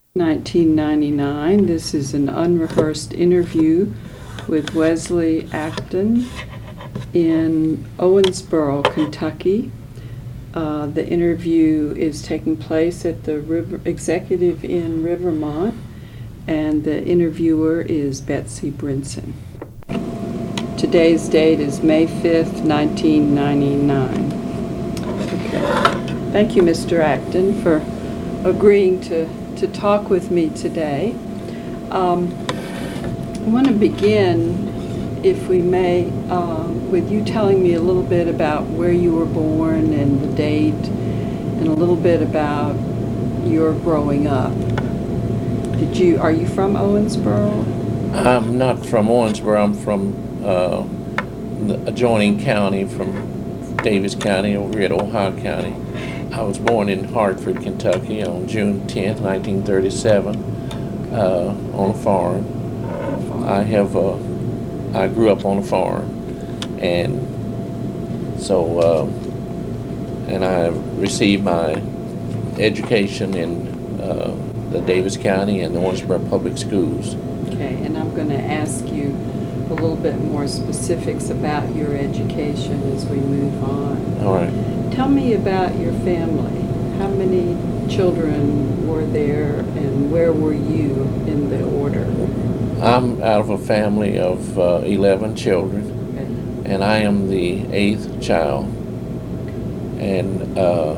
1999. This is an unrehearsed interview with Wesley Acton in Owensboro, Kentucky. The interview is taking place at the Executive Inn Rivermont, and the interviewer is Betsy Brinson. Today's date is May 5th, 1999. Okay. Thank you, Mr. Acton, for agreeing to talk with me today. I want to begin, if we may, with you telling me a little bit about where you were born and the date, and a little bit about your growing up. Are you from Owensboro? I'm not from Owensboro. I'm from the adjoining county, from Davis County over at Ohio County. I was born in Hartford, Kentucky on June 10th, 1937, on a farm. I grew up on a farm, and so and I received my education in the Davis County and the Owensboro Public Schools. Okay, and I'm going to ask you a little bit more specifics about your education as we move on. All right. Tell me about your family. How many children were there, and where were you in the order? I'm out of a family of 11 children, okay, and I am the 8th child. And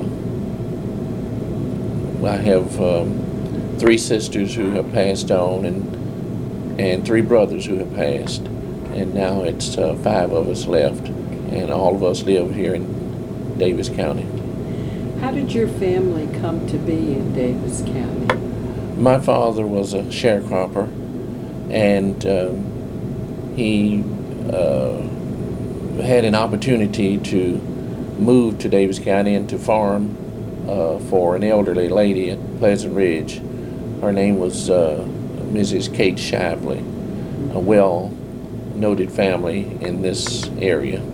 I have 3 sisters who have passed on, and 3 brothers who have passed. And now it's 5 of us left, and all of us live here in Davis County. How did your family come to be in Davis County? My father was a sharecropper, and he had an opportunity to move to Davis County and to farm for an elderly lady at Pleasant Ridge. Her name was Mrs. Kate Shively, a well-noted family in this area.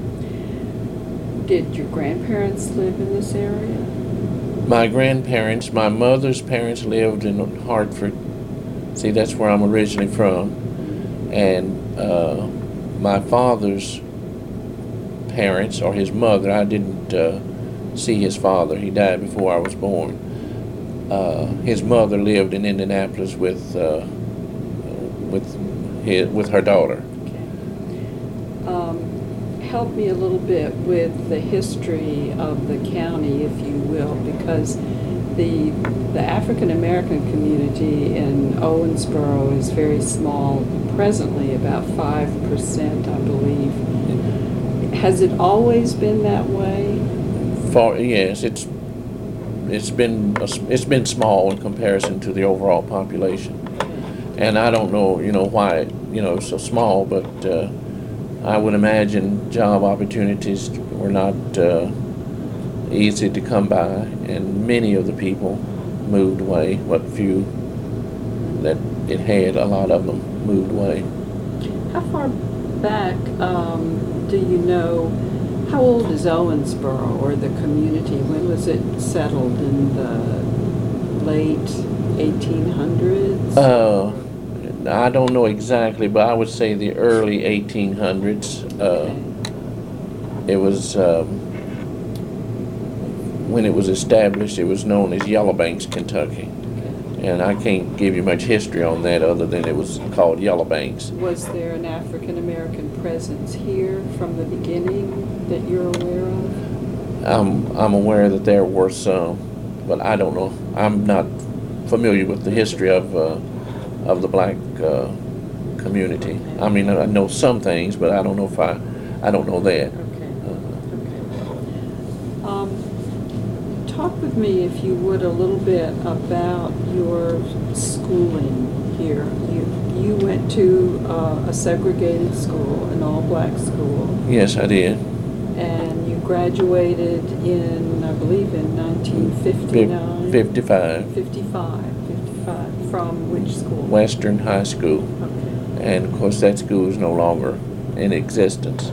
Did your grandparents live in this area? My grandparents, my mother's parents lived in Hartford. See, that's where I'm originally from. And my father's parents, or his mother, I didn't see his father. He died before I was born. His mother lived in Indianapolis with her daughter. Help me a little bit with the history of the county, if you will, because the African American community in Owensboro is very small, presently about 5%, I believe. Has it always been that way? Yes, it's been small in comparison to the overall population, and I don't know, why it's so small, but I would imagine job opportunities were not easy to come by, and many of the people moved away. What few that it had, a lot of them moved away. How far back do you know? How old is Owensboro, or the community? When was it settled? In the late 1800s? I don't know exactly, but I would say the early 1800s. It was, when it was established, it was known as Yellowbanks, Kentucky. Okay. And I can't give you much history on that other than it was called Yellowbanks. Was there an African American presence here from the beginning that you're aware of? I'm aware that there were some, but I don't know. I'm not familiar with the history of the black community. I mean, I know some things, but I don't know I don't know that. Talk with me, if you would, a little bit about your schooling here. You went to a segregated school, an all-black school. Yes, I did. And you graduated in, I believe, in 1959? 55. From which school? Western High School. Okay. And of course that school is no longer in existence.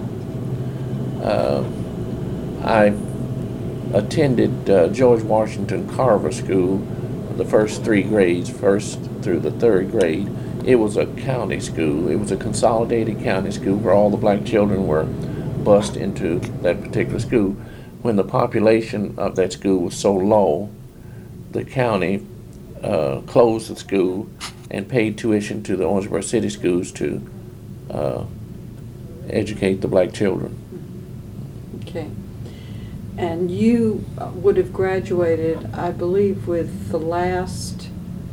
I attended George Washington Carver School the first three grades, first through the third grade. It was a county school. It was a consolidated county school where all the black children were bused into that particular school. When the population of that school was so low, the county closed the school and paid tuition to the Owensboro City schools to educate the black children. Okay. And you would have graduated, I believe, with the last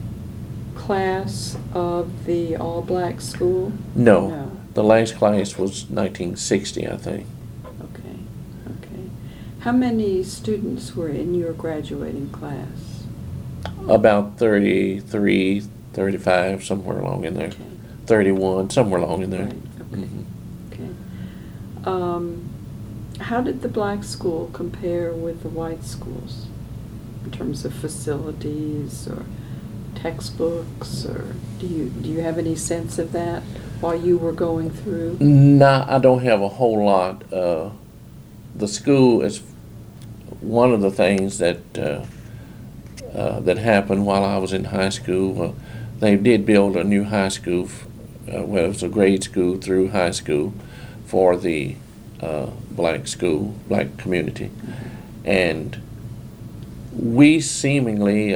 class of the all-black school? No. The last class was 1960, I think. Okay. How many students were in your graduating class? About 33, 35, somewhere along in there. Okay. 31, somewhere along in there. Right. Okay. Mm-hmm. Okay. How did the black school compare with the white schools in terms of facilities or textbooks, or do you have any sense of that while you were going through? No, I don't have a whole lot. The school is one of the things that that happened while I was in high school. They did build a new high school, well, it was a grade school through high school for the black community, and we seemingly,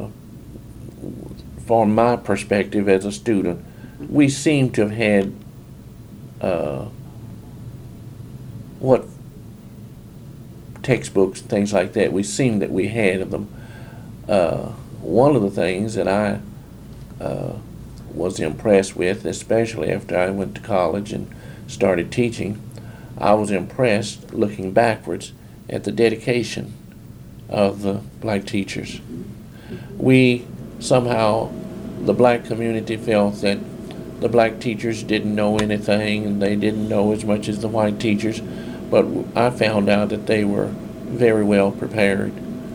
from my perspective as a student, we seem to have had what textbooks, things like that, we seemed that we had of them. One of the things that I was impressed with, especially after I went to college and started teaching, I was impressed looking backwards at the dedication of the black teachers. We somehow, the black community felt that the black teachers didn't know anything and they didn't know as much as the white teachers, but I found out that they were very well prepared.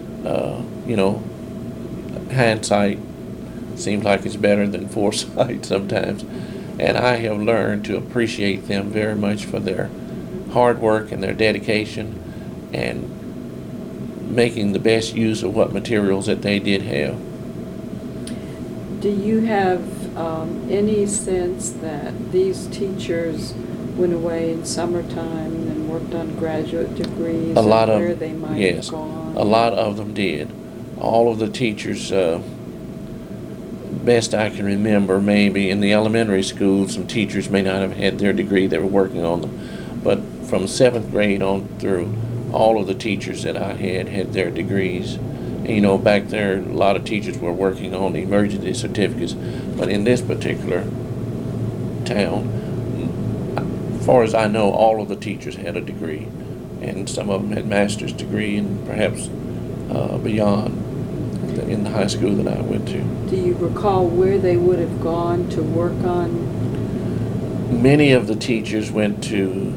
Hindsight seems like it's better than foresight sometimes, and I have learned to appreciate them very much for their hard work and their dedication and making the best use of what materials that they did have. Do you have any sense that these teachers went away in summertime and worked on graduate degrees, A lot where of, they might yes, have gone? a lot of them did. All of the teachers, best I can remember, maybe in the elementary school, some teachers may not have had their degree, they were working on them. But from 7th grade on through, all of the teachers that I had their degrees. And, back there, a lot of teachers were working on the emergency certificates. But in this particular town, as far as I know, all of the teachers had a degree. And some of them had master's degree and perhaps beyond in the high school that I went to. Do you recall where they would have gone to work on? Many of the teachers went to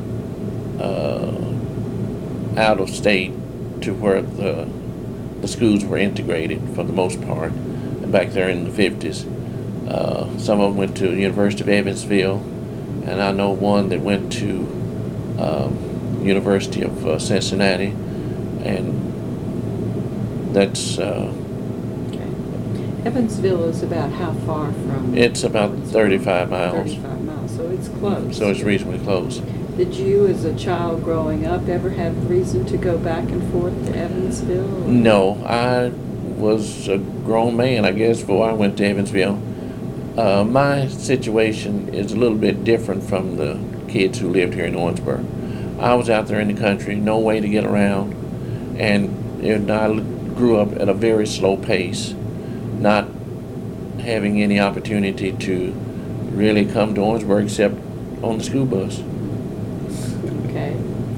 out of state to where the schools were integrated for the most part, back there in the 50s. Some of them went to the University of Evansville, and I know one that went to University of Cincinnati, and that's... Evansville is about how far from? It's about 35 miles. 35 miles, so it's close. So it's reasonably close. Did you, as a child growing up, ever have reason to go back and forth to Evansville? No, I was a grown man, I guess, before I went to Evansville. My situation is a little bit different from the kids who lived here in Owensboro. I was out there in the country, no way to get around, and I grew up at a very slow pace, not having any opportunity to really come to Owensboro except on the school bus. Okay.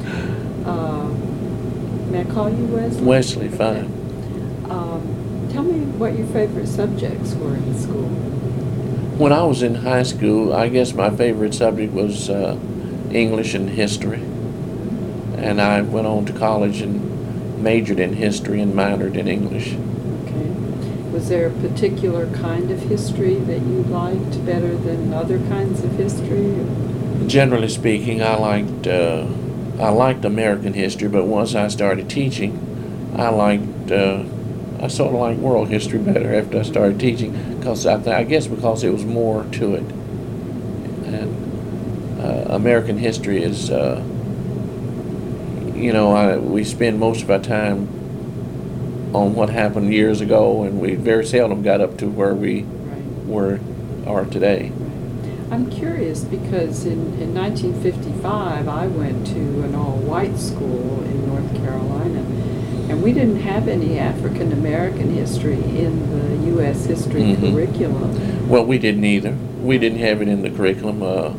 May I call you Wesley? Wesley, fine. Tell me what your favorite subjects were in school. When I was in high school, I guess my favorite subject was English and history. And I went on to college and majored in history and minored in English. Okay. Was there a particular kind of history that you liked better than other kinds of history? Generally speaking, I liked American history, but once I started teaching, I liked I sort of like world history better after I started teaching, because I guess because it was more to it. And American history is, we spend most of our time on what happened years ago, and we very seldom got up to where we are today. I'm curious because in 1955 I went to an all-white school in North Carolina, and we didn't have any African American history in the U.S. history curriculum. Well, we didn't either. We didn't have it in the curriculum.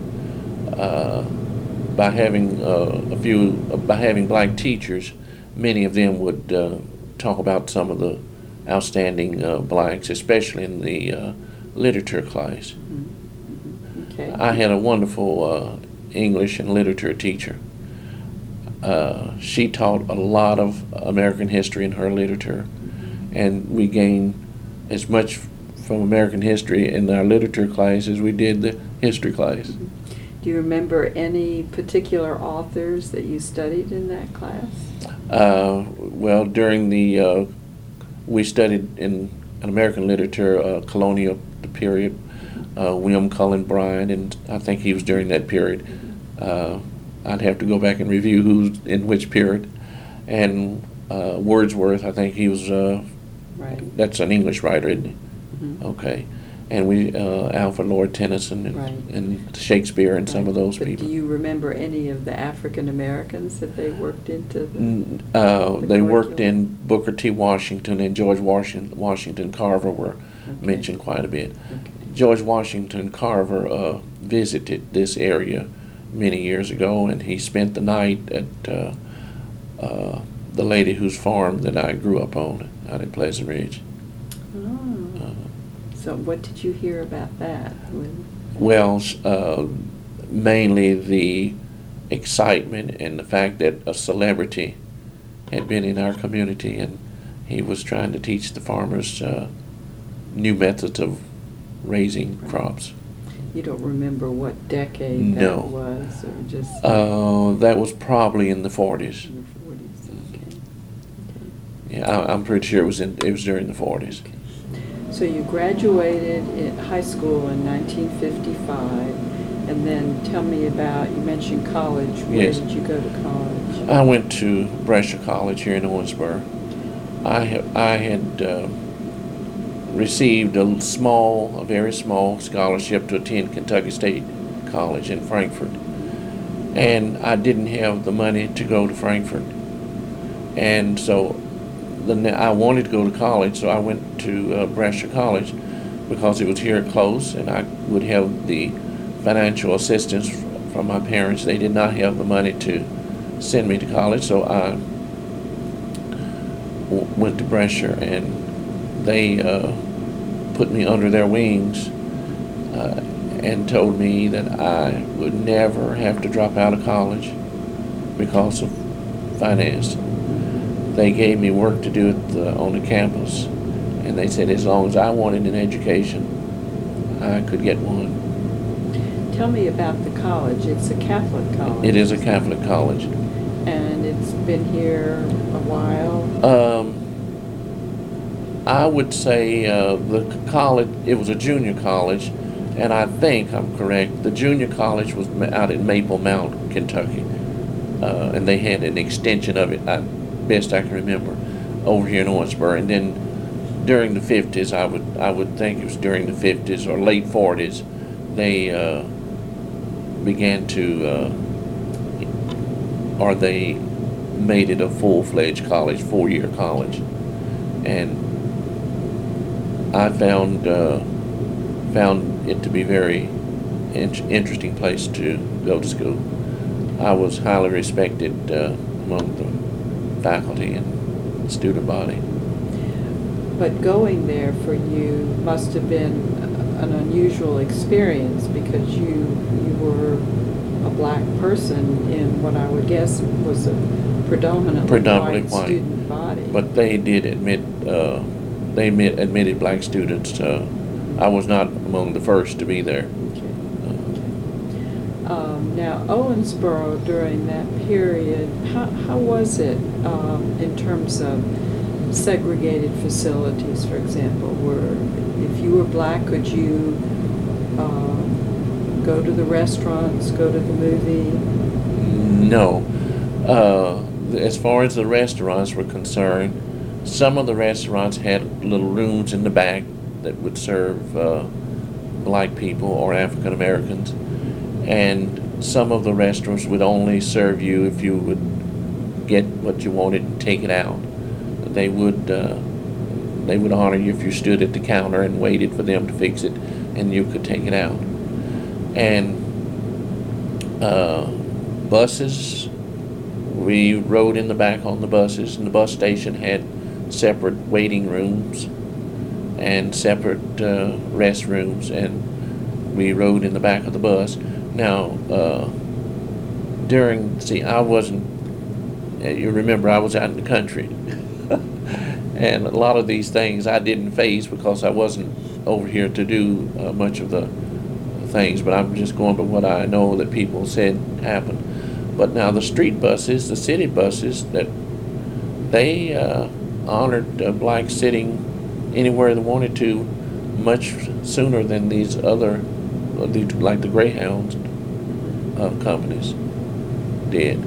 By having by having black teachers, many of them would talk about some of the outstanding blacks, especially in the literature class. Okay. I had a wonderful English and literature teacher. She taught a lot of American history in her literature, and we gained as much from American history in our literature class as we did the history class. Do you remember any particular authors that you studied in that class? Well, during we studied in American literature, colonial period, William Cullen Bryant, and I think he was during that period. I'd have to go back and review who's in which period. And Wordsworth, I think he was, that's an English writer, isn't he? Mm-hmm. Okay. And Alfred Lord Tennyson and Shakespeare and some of those people. Do you remember any of the African Americans that they worked into? They worked in Booker T. Washington, and George Washington Carver were mentioned quite a bit. Okay. George Washington Carver visited this area many years ago, and he spent the night at the lady whose farm that I grew up on out in Pleasant Ridge. So what did you hear about that? Well, mainly the excitement and the fact that a celebrity had been in our community, and he was trying to teach the farmers new methods of raising crops. You don't remember what decade that was, or just? That was probably in the 40s. In the 40s, okay. Yeah, I'm pretty sure it was during the 40s. Okay. So you graduated in high school in 1955, and then tell me about, you mentioned college. Where did you go to college? I went to Brescia College here in Owensboro. I had received a very small scholarship to attend Kentucky State College in Frankfort, and I didn't have the money to go to Frankfort, and so I wanted to go to college, so I went to Brescia College because it was here close, and I would have the financial assistance from my parents. They did not have the money to send me to college, so I went to Brescia, and they put me under their wings and told me that I would never have to drop out of college because of finance. They gave me work to do on the campus, and they said as long as I wanted an education, I could get one. Tell me about the college. It's a Catholic college. It is a Catholic college. And it's been here a while? I would say the college, it was a junior college, and I think I'm correct, the junior college was out in Maple Mount, Kentucky, and they had an extension of it, best I can remember, over here in Owensboro. And then during the 50s, I would think it was during the 50s or late 40s, they began to, or they made it a full-fledged college, 4-year college. And I found it to be a very interesting place to go to school. I was highly respected among the faculty and student body. But going there for you must have been an unusual experience because you were a black person in what I would guess was a predominantly white student body. But they did admitted black students. I was not among the first to be there. Now, Owensboro during that period, how was it in terms of segregated facilities, for example, where if you were black, could you go to the restaurants, go to the movie? No. As far as the restaurants were concerned, some of the restaurants had little rooms in the back that would serve black people or African Americans, and some of the restaurants would only serve you if you would get what you wanted and take it out. They would honor you if you stood at the counter and waited for them to fix it, and you could take it out. And buses, we rode in the back on the buses, and the bus station had separate waiting rooms and separate restrooms, and we rode in the back of the bus. Now, I wasn't, you remember I was out in the country, and a lot of these things I didn't face because I wasn't over here to do much of the things, but I'm just going by what I know that people said happened. But now the street buses, the city buses, that they honored blacks sitting anywhere they wanted to much sooner than these other, like the Greyhounds companies did.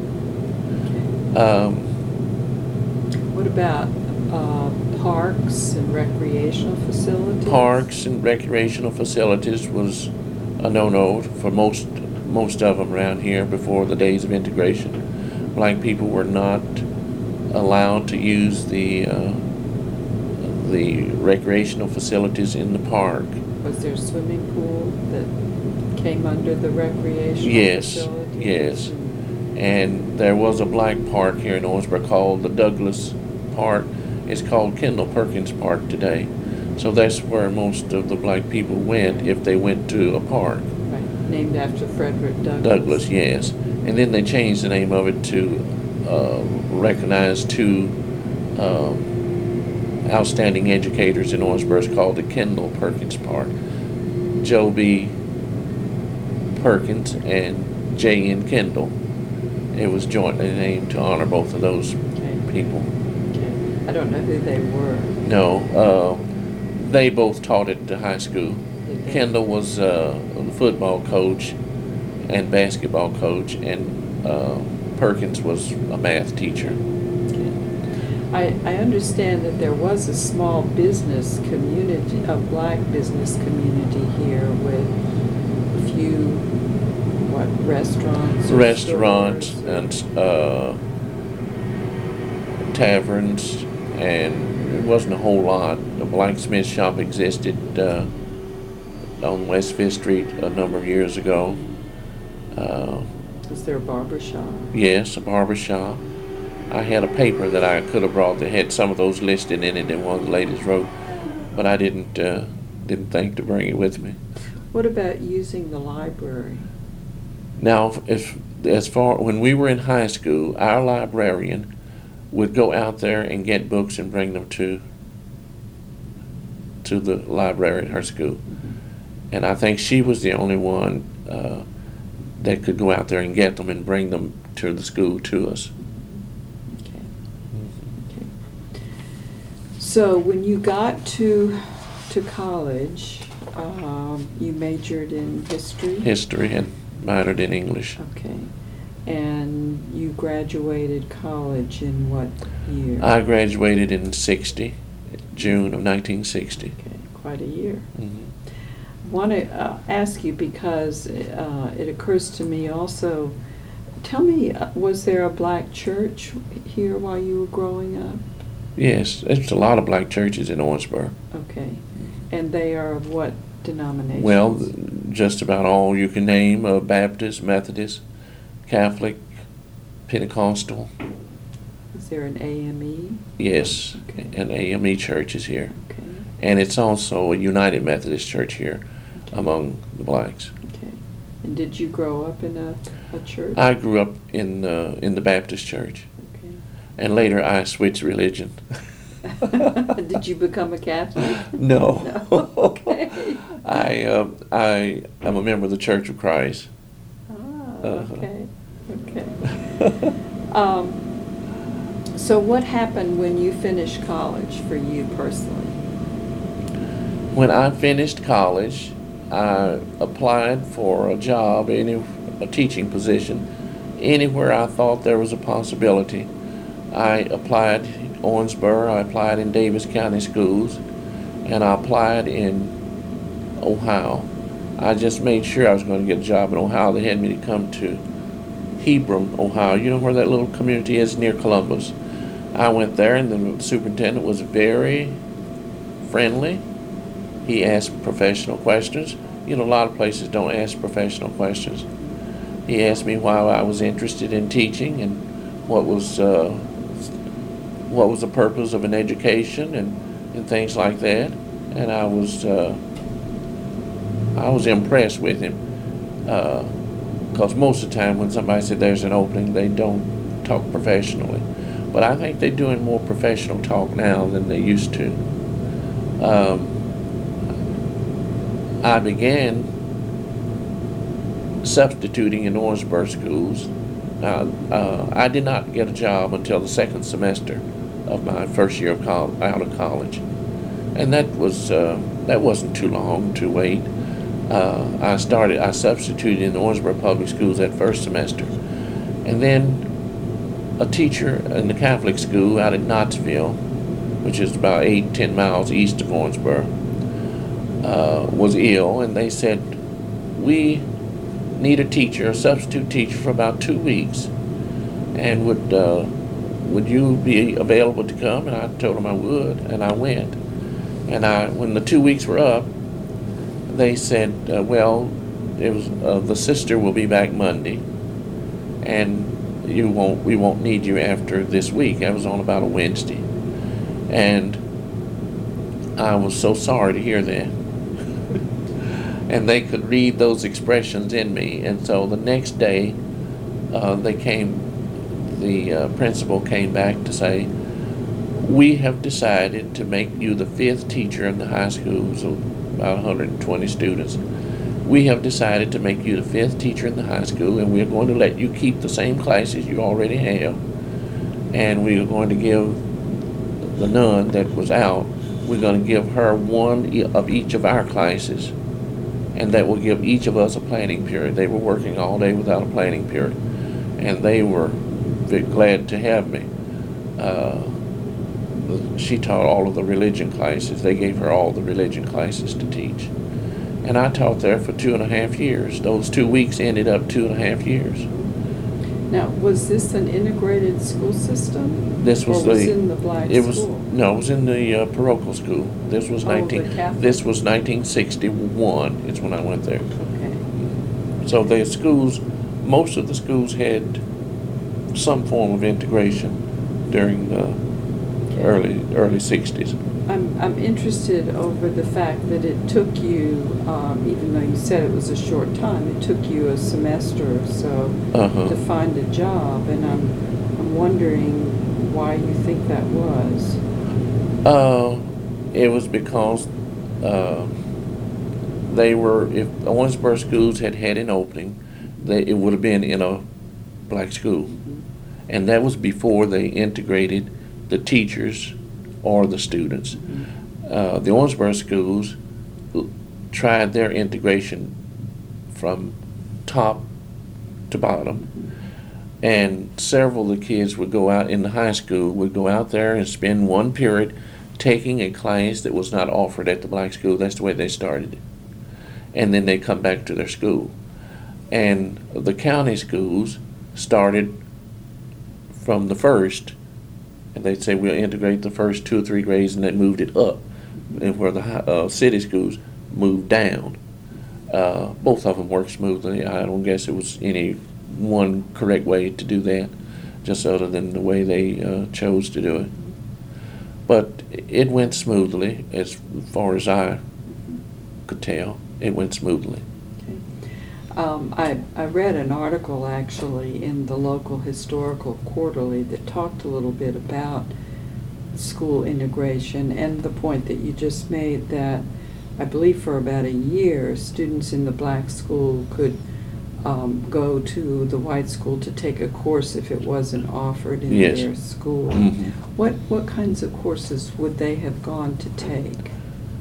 What about parks and recreational facilities? Parks and recreational facilities was a no-no for most of them around here before the days of integration. Black people were not allowed to use the recreational facilities in the park. Was there a swimming pool that came under the recreational facilities? Yes. And there was a black park here in Owensboro called the Douglas Park. It's called Kendall Perkins Park today. So that's where most of the black people went if they went to a park. Right, named after Frederick Douglass. Douglass, yes. And then they changed the name of it to recognize two outstanding educators in Owensboro. It's called the Kendall Perkins Park. Joe B. Perkins and J.N. Kendall. It was jointly named to honor both of those people. Okay. I don't know who they were. No, they both taught at the high school. Kendall was a football coach and basketball coach, and Perkins was a math teacher. I understand that there was a small business community, a black business community here with a few, restaurants? Restaurants and taverns, and it wasn't a whole lot. The blacksmith shop existed on West Fifth Street a number of years ago. Was there a barber shop? Yes, a barber shop. I had a paper that I could have brought that had some of those listed in it, and one of the ladies wrote, but I didn't think to bring it with me. What about using the library? Now, as far when we were in high school, our librarian would go out there and get books and bring them to the library at her school, and I think she was the only one that could go out there and get them and bring them to the school to us. Okay. So when you got to college, you majored in history? History, and minored in English. Okay. And you graduated college in what year? I graduated in June of 1960. Okay, quite a year. Mm-hmm. I want to ask you because it occurs to me also, tell me, was there a black church here while you were growing up? Yes, there's a lot of black churches in Owensboro. Okay. And they are of what denomination? Well, just about all you can name, Baptist, Methodist, Catholic, Pentecostal. Is there an AME? Yes, Okay. an AME church is here. Okay. And it's also a United Methodist church here among the blacks. Okay. And did you grow up in a church? I grew up in the Baptist church, Okay. and later I switched religion. Did you become a Catholic? No. No. Okay. I am a member of the Church of Christ. Ah, okay. Okay. So what happened when you finished college for you personally? When I finished college, I applied for a job, a teaching position, anywhere I thought there was a possibility. I applied in Owensboro, I applied in Davis County Schools, and I applied in Ohio. I just made sure I was going to get a job in Ohio. They had me to come to Hebron, Ohio. You know where that little community is near Columbus? I went there, and the superintendent was very friendly. He asked professional questions. You know, a lot of places don't ask professional questions. He asked me why I was interested in teaching and what was the purpose of an education and things like that. And I was impressed with him, because most of the time when somebody said there's an opening, they don't talk professionally. But I think they're doing more professional talk now than they used to. I began substituting in Owensboro schools. I did not get a job until the second semester of my first year of out of college, and that wasn't too long to wait. I substituted in the Owensboro Public Schools that first semester, and then a teacher in the Catholic school out at Knottsville, which is about 8-10 miles east of Owensboro, was ill, and they said, we need a substitute teacher for about 2 weeks, and would you be available to come? And I told them I would, and I went. And when the 2 weeks were up, they said, the sister will be back Monday, and we won't need you after this week. I was on about a Wednesday, and I was so sorry to hear that. And they could read those expressions in me. And so the next day, the principal came back to say, we have decided to make you the 5th teacher in the high school, so about 120 students. We have decided to make you the 5th teacher in the high school, and we're going to let you keep the same classes you already have. And we are going to give the nun that was out, we're going to give her one of each of our classes, and that will give each of us a planning period. They were working all day without a planning period, and they were very glad to have me. She taught all of the religion classes. They gave her all the religion classes to teach. And I taught there for 2.5 years. Those 2 weeks ended up 2.5 years. Now, was this an integrated school system? This was in the black school? No, it was in the parochial school. This was the Catholic? This was 1961. Is when I went there. Okay. So the schools, most of the schools had some form of integration during the early 60s. I'm interested over the fact that it took you, even though you said it was a short time, it took you a semester or so to find a job, and I'm wondering why you think that was. It was because if Owensboro schools had an opening, it would have been in a black school, and that was before they integrated the teachers or the students. The Owensboro schools tried their integration from top to bottom, and several of the kids would go out in the high school, would go out there and spend one period taking a class that was not offered at the black school. That's the way they started it. And then they come back to their school. And the county schools started from the first, and they'd say we'll integrate the first 2 or 3 grades, and they moved it up, and where the city schools moved down. Both of them worked smoothly. I don't guess it was any one correct way to do that, just other than the way they chose to do it. But it went smoothly, as far as I could tell. It went smoothly. I read an article actually in the local historical quarterly that talked a little bit about school integration and the point that you just made, that I believe for about a year students in the black school could go to the white school to take a course if it wasn't offered in Yes. their school. Mhm. What kinds of courses would they have gone to take?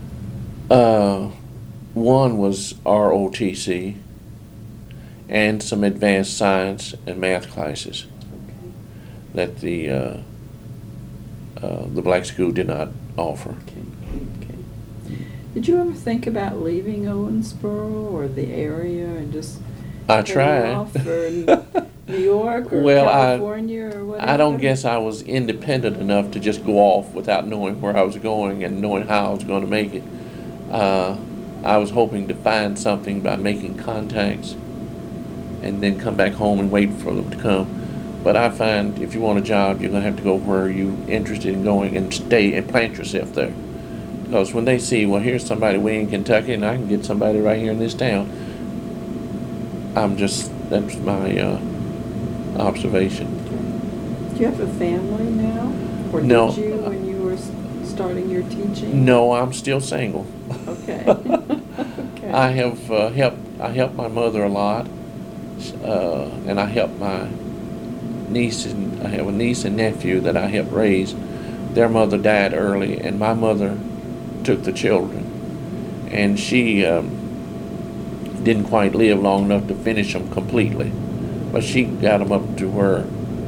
One was ROTC and some advanced science and math classes that the black school did not offer. Okay. Did you ever think about leaving Owensboro or the area and just I heading tried. off for New York or Well, California or whatever? I don't guess I was independent enough to just go off without knowing where I was going and knowing how I was going to make it. I was hoping to find something by making contacts and then come back home and wait for them to come. But I find if you want a job, you're going to have to go where you're interested in going and stay and plant yourself there. Because when they see, well, here's somebody way in Kentucky and I can get somebody right here in this town, that's my observation. Do you have a family now? Or No. did you when you were starting your teaching? No, I'm still single. Okay. Okay. I have helped my mother a lot, and I help my niece, and I have a niece and nephew that I helped raise. Their mother died early, and my mother took the children, and she didn't quite live long enough to finish them completely, but she got them up to where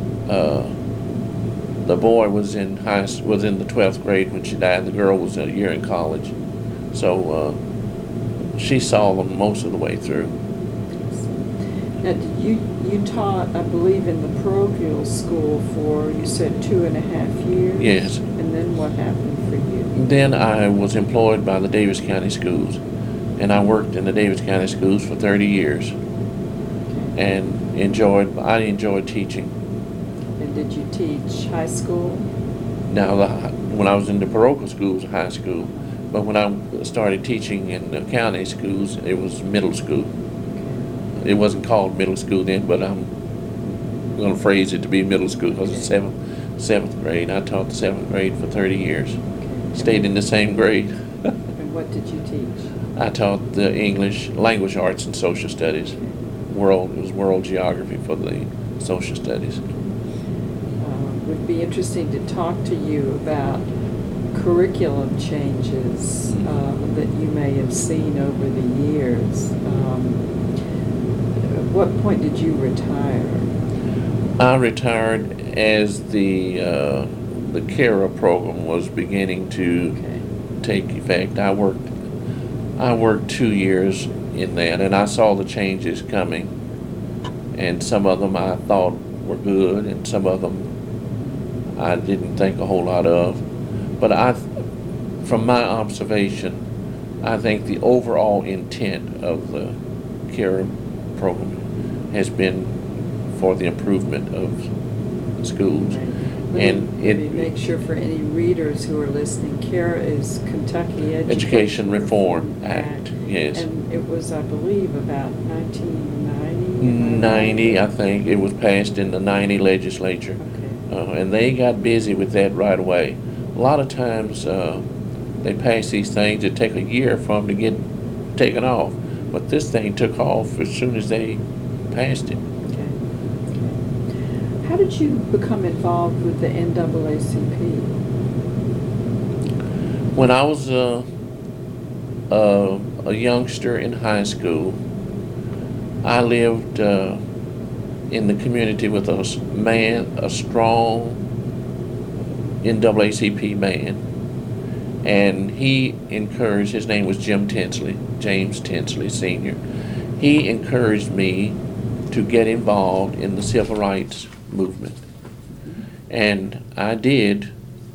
the boy was in the 12th grade when she died. The girl was a year in college, so she saw them most of the way through. Now, you taught, I believe, in the parochial school for, you said, 2.5 years? Yes. And then what happened for you? Then I was employed by the Davis County Schools, and I worked in the Davis County Schools for 30 years, and I enjoyed teaching. And did you teach high school? Now, when I was in the parochial schools, high school, but when I started teaching in the county schools, it was middle school. It wasn't called middle school then, but I'm going to phrase it to be middle school because it's seventh grade. I taught the 7th grade for 30 years. Stayed in the same grade. And what did you teach? I taught the English, language arts, and social studies. It was world geography for the social studies. It would be interesting to talk to you about curriculum changes that you may have seen over the years. At what point did you retire? I retired as the CARA program was beginning to take effect. I worked 2 years in that, and I saw the changes coming. And some of them I thought were good, and some of them I didn't think a whole lot of. But from my observation, I think the overall intent of the CARA program has been for the improvement of schools. And let me make sure for any readers who are listening, CARA is Kentucky Education Reform Act. Yes. And it was, I believe, about 1990? 90, I think. It was passed in the 90 legislature. Okay. And they got busy with that right away. A lot of times they pass these things that take a year for them to get taken off. But this thing took off as soon as they passed it. Okay. How did you become involved with the NAACP? When I was a youngster in high school, I lived in the community with a strong NAACP man, and he encouraged, his name was James Tinsley Sr. He encouraged me to get involved in the civil rights movement, and I did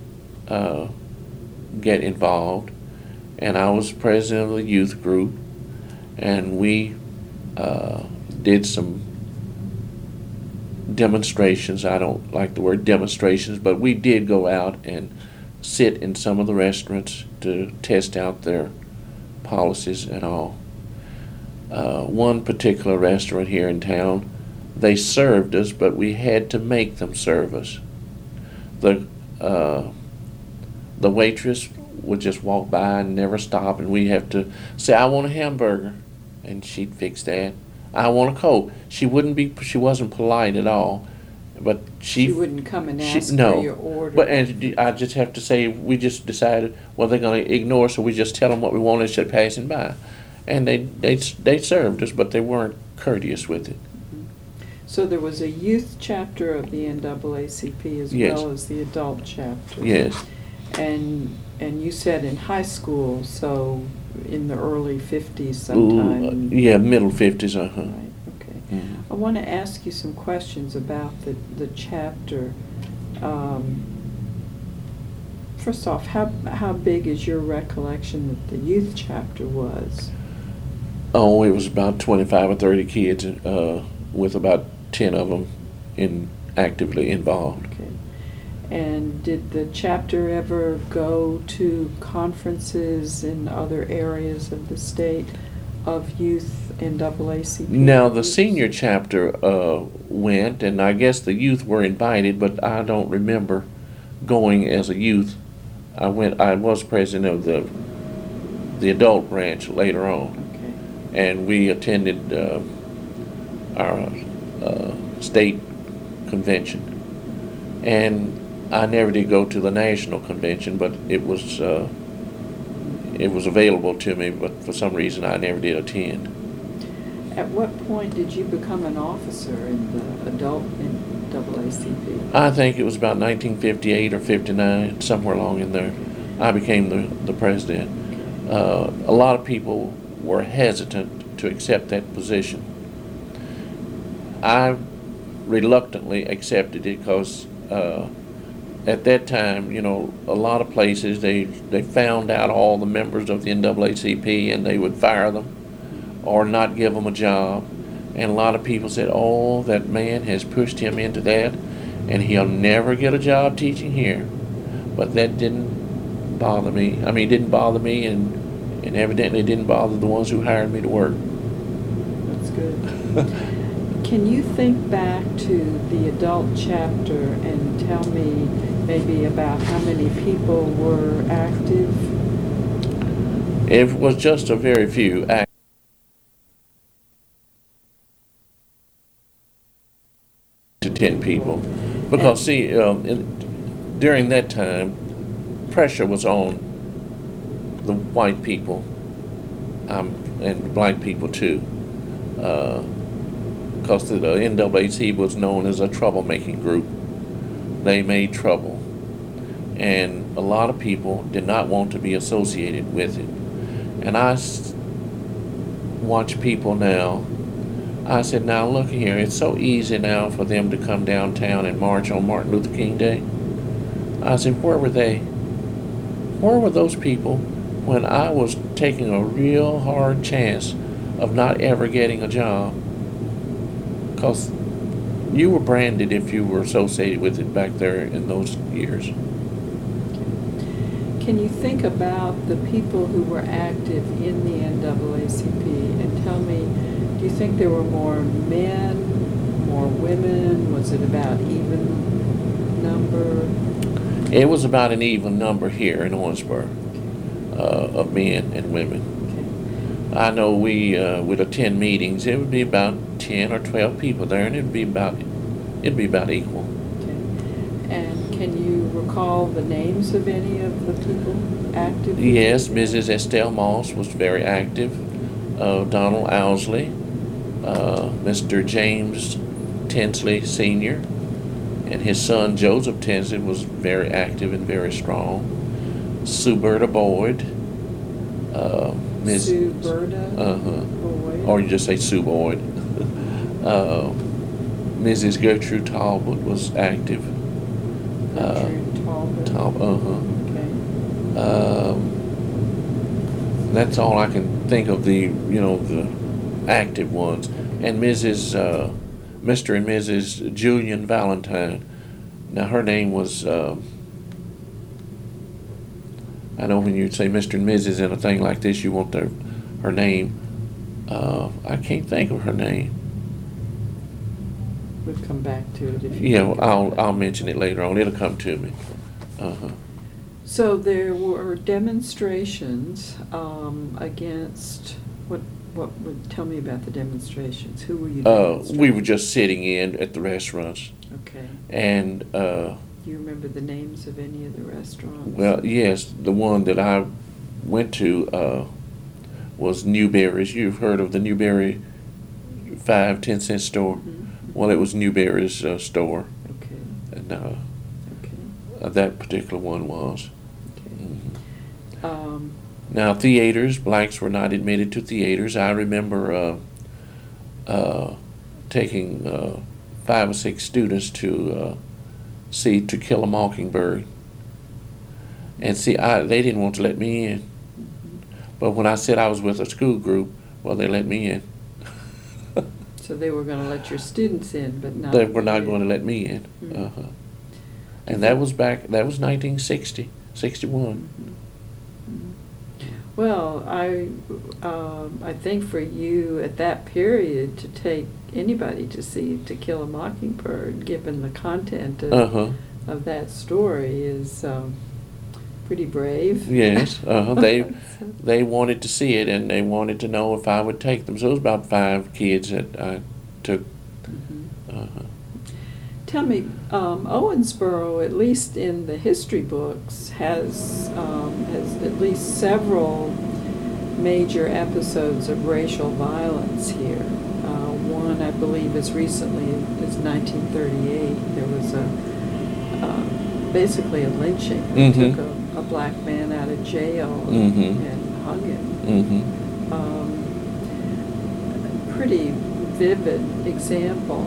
get involved, and I was president of the youth group, and we did some demonstrations. I don't like the word demonstrations, but we did go out and sit in some of the restaurants to test out their policies and all. One particular restaurant here in town, they served us, but we had to make them serve us. The waitress would just walk by and never stop, and we have to say, "I want a hamburger," and she'd fix that. I want a Coke. She wasn't polite at all, but She wouldn't come and ask no. for your order. But and I just have to say, we just decided, well, they're going to ignore, so we just tell them what we want and said passing by, and they served us, but they weren't courteous with it. So there was a youth chapter of the NAACP as Yes. well as the adult chapter. Yes. And you said in high school, so in the early 50s sometime. Yeah, middle 50s. Right, okay. Mhm. I want to ask you some questions about the chapter. First off, how big is your recollection that the youth chapter was? Oh, it was about 25 or 30 kids, with about 10 of them actively involved. Okay. And did the chapter ever go to conferences in other areas of the state of youth NAACP? Now, the groups? senior chapter went, and I guess the youth were invited, but I don't remember going as a youth. I was president of the adult branch later on, Okay. and we attended our state convention. And I never did go to the national convention, but it was available to me, but for some reason I never did attend. At what point did you become an officer in the adult NAACP? I think it was about 1958 or 59, somewhere along in there. I became the president. A lot of people were hesitant to accept that position. I reluctantly accepted it because at that time, you know, a lot of places, they found out all the members of the NAACP and they would fire them or not give them a job. And a lot of people said, oh, that man has pushed him into that and he'll never get a job teaching here. But that didn't bother me. I mean, it didn't bother me, and evidently it didn't bother the ones who hired me to work. That's good. Can you think back to the adult chapter and tell me maybe about how many people were active? It was just a very few. To 10 people, because during that time, pressure was on the white people, and black people too, because the NAACP was known as a troublemaking group. They made trouble, and a lot of people did not want to be associated with it. And I watch people now. I said, now look here, it's so easy now for them to come downtown and march on Martin Luther King Day. I said, where were they? Where were those people when I was taking a real hard chance of not ever getting a job? Because you were branded if you were associated with it back there in those years. Can you think about the people who were active in the NAACP and tell me, do you think there were more men, more women? Was it about even number? It was about an even number here in Owensboro, of men and women. Okay. I know we would attend meetings. It would be about 10 or 12 people there, and it'd be about equal. Okay. And can you recall the names of any of the people active? Yes, Mrs. Estelle Moss was very active. Donald Owsley. Mr. James Tinsley Sr. and his son Joseph Tinsley was very active and very strong. Sue Berta Boyd. Sue Berta Boyd? Or you just say Sue Boyd. Mrs. Gertrude Talbot was active. Gertrude Talbot? Okay. That's all I can think of the active ones. And Mr. and Mrs. Julian Valentine. Now her name was, I know when you say Mr. and Mrs. in a thing like this, you want her name. I can't think of her name. We'll come back to it if you. Yeah, I'll mention it later on. It'll come to me. So there were demonstrations against What would tell me about the demonstrations? Who were you? We were just sitting in at the restaurants. Okay. And do you remember the names of any of the restaurants? well, yes, the one that I went to was Newberry's. You've heard of the Newberry 5-10 cent store? Mm-hmm. Well, it was Newberry's store, Okay. and Okay. that particular one was. Okay. Mm-hmm. Now, theaters, blacks were not admitted to theaters. I remember taking 5 or 6 students to see To Kill a Mockingbird. And see, they didn't want to let me in. But when I said I was with a school group, well, they let me in. So they were going to let your students in, but not. They were not going to let me in. Mm-hmm. And that was 1960, 61. Well, I think for you at that period to take anybody to see To Kill a Mockingbird, given the content of that story, is pretty brave. Yes, they wanted to see it, and they wanted to know if I would take them. So it was about 5 kids that I took. Mm-hmm. Tell me, Owensboro, at least in the history books, has at least several major episodes of racial violence here. One, I believe, as recently as 1938, there was basically a lynching. They took a black man out of jail and hung him. Pretty vivid example.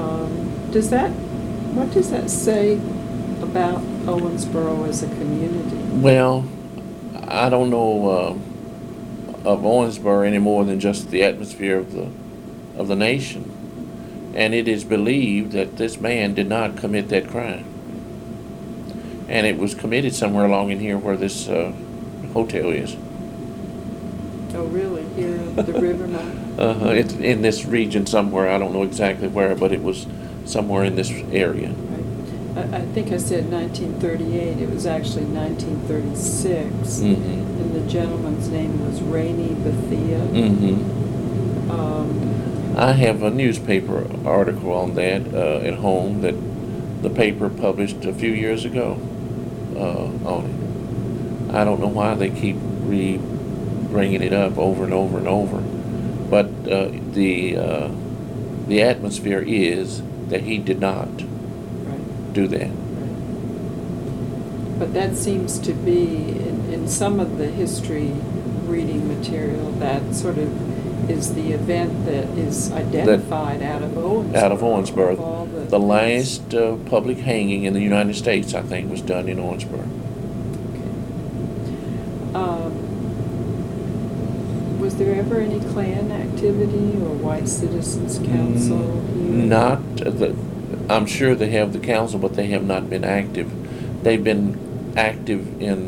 What does that say about Owensboro as a community? Well, I don't know of Owensboro any more than just the atmosphere of the nation, and it is believed that this man did not commit that crime, and it was committed somewhere along in here where this hotel is. Oh, really? Here at the Rivermont? It's in this region somewhere. I don't know exactly where, but it was somewhere in this area. Right. I think I said 1938. It was actually 1936. And the gentleman's name was Rainey Bethia. I have a newspaper article on that at home that the paper published a few years ago on it. I don't know why they keep bringing it up over and over and over, but the atmosphere is that he did not do that. Right. But that seems to be in some of the history reading material, that sort of is the event that is identified out of Owensboro. Out of Owensboro. The last public hanging in the United States, I think, was done in Owensboro. Okay. Was there ever any Klan activity or White Citizens Council here? I'm sure they have the council, but they have not been active. They've been active in,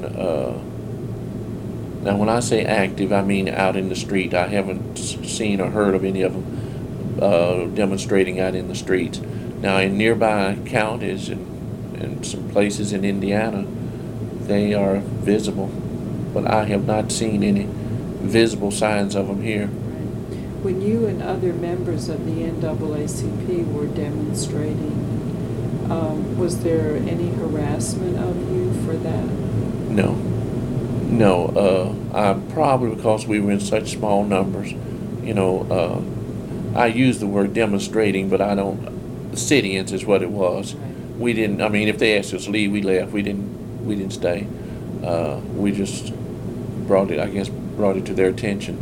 now when I say active, I mean out in the street. I haven't seen or heard of any of them demonstrating out in the streets. Now in nearby counties and some places in Indiana, they are visible, but I have not seen any visible signs of them here. When you and other members of the NAACP were demonstrating, was there any harassment of you for that? No. Probably because we were in such small numbers. I use the word demonstrating, but I don't. Sit-ins is what it was. Right. We didn't. I mean, if they asked us to leave, we left. We didn't stay. We just brought it to their attention.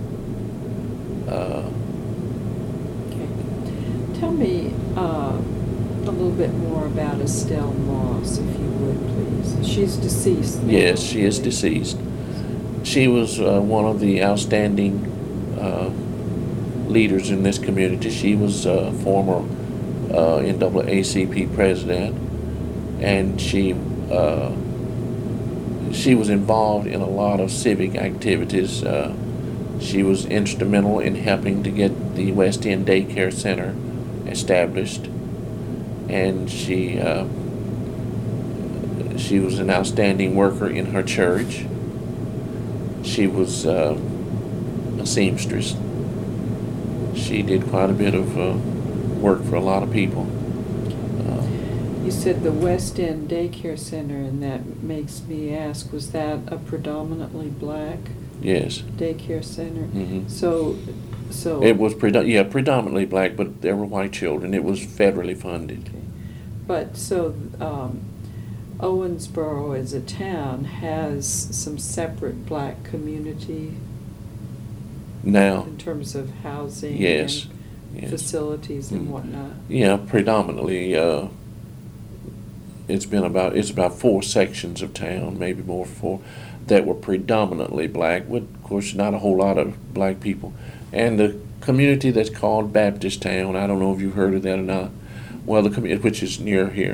Okay. Tell me a little bit more about Estelle Moss, if you would, please. She's deceased now. Yes, she is deceased. She was one of the outstanding leaders in this community. She was a former NAACP president, and she was involved in a lot of civic activities. She was instrumental in helping to get the West End Daycare Center established, and she was an outstanding worker in her church. She was a seamstress. She did quite a bit of work for a lot of people. You said the West End Daycare Center, and that makes me ask, was that a predominantly black Yes. daycare center? Mm-hmm. So It was predominantly black, but there were white children. It was federally funded. Okay. But so Owensboro as a town has some separate black community Now, in terms of housing yes, and yes. facilities and Mhm. whatnot. Yeah, predominantly. It's about 4 sections of town, maybe more, 4, that were predominantly black. With, of course, not a whole lot of black people, and the community that's called Baptist Town. I don't know if you've heard of that or not. Well, the community, which is near here,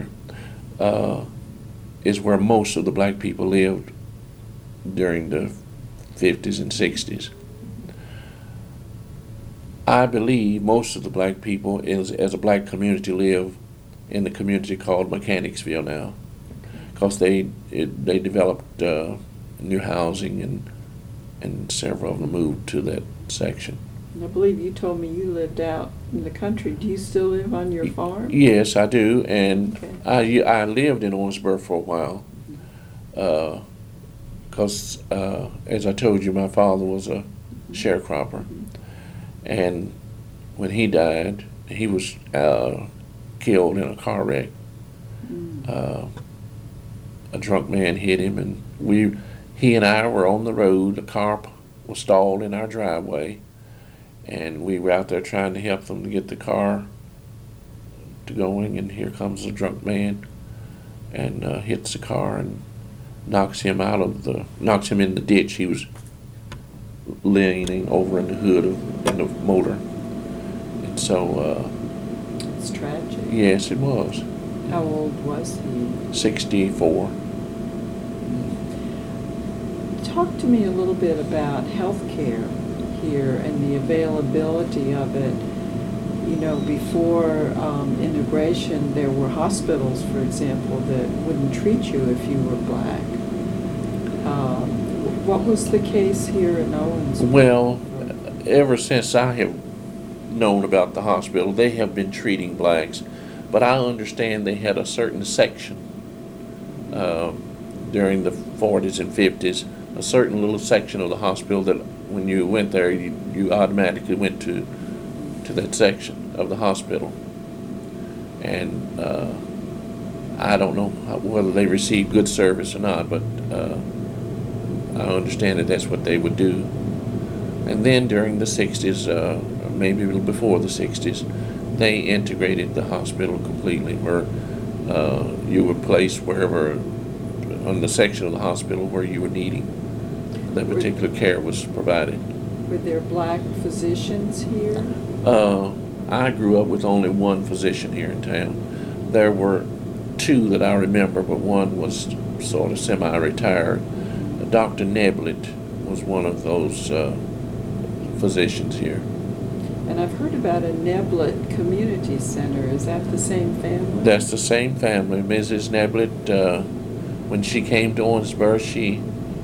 is where most of the black people lived during the 50s and 60s. I believe most of the black people, as a black community, live in the community called Mechanicsville now, because they developed new housing, and several of them moved to that section. And I believe you told me you lived out in the country. Do you still live on your farm? Yes, I do, and Okay. I lived in Owensboro for a while, because as I told you, my father was a sharecropper, and when he died, he was killed in a car wreck. A drunk man hit him, and he and I were on the road. The car was stalled in our driveway, and we were out there trying to help them to get the car to going, and here comes a drunk man and hits the car and knocks him in the ditch. He was leaning over in the hood in the motor, and so It's tragic. yes, it was. How old was he? 64. Talk to me a little bit about health care here and the availability of it. You know, before integration, there were hospitals, for example, that wouldn't treat you if you were black. What was the case here in Owensboro? Well, ever since I have known about the hospital, they have been treating blacks, but I understand they had a certain section during the 40s and 50s, a certain little section of the hospital that when you went there, you automatically went to that section of the hospital. And I don't know whether they received good service or not, but I understand that that's what they would do. And then during the 60s, maybe a little before the 60s, they integrated the hospital completely, where you were placed wherever on the section of the hospital where you were needing that particular care was provided. Were there black physicians here? I grew up with only one physician here in town. There were 2 that I remember, but one was sort of semi-retired. Dr. Neblett was one of those physicians here. And I've heard about a Neblett Community Center. Is that the same family? That's the same family. Mrs. Neblett, when she came to Owensboro, she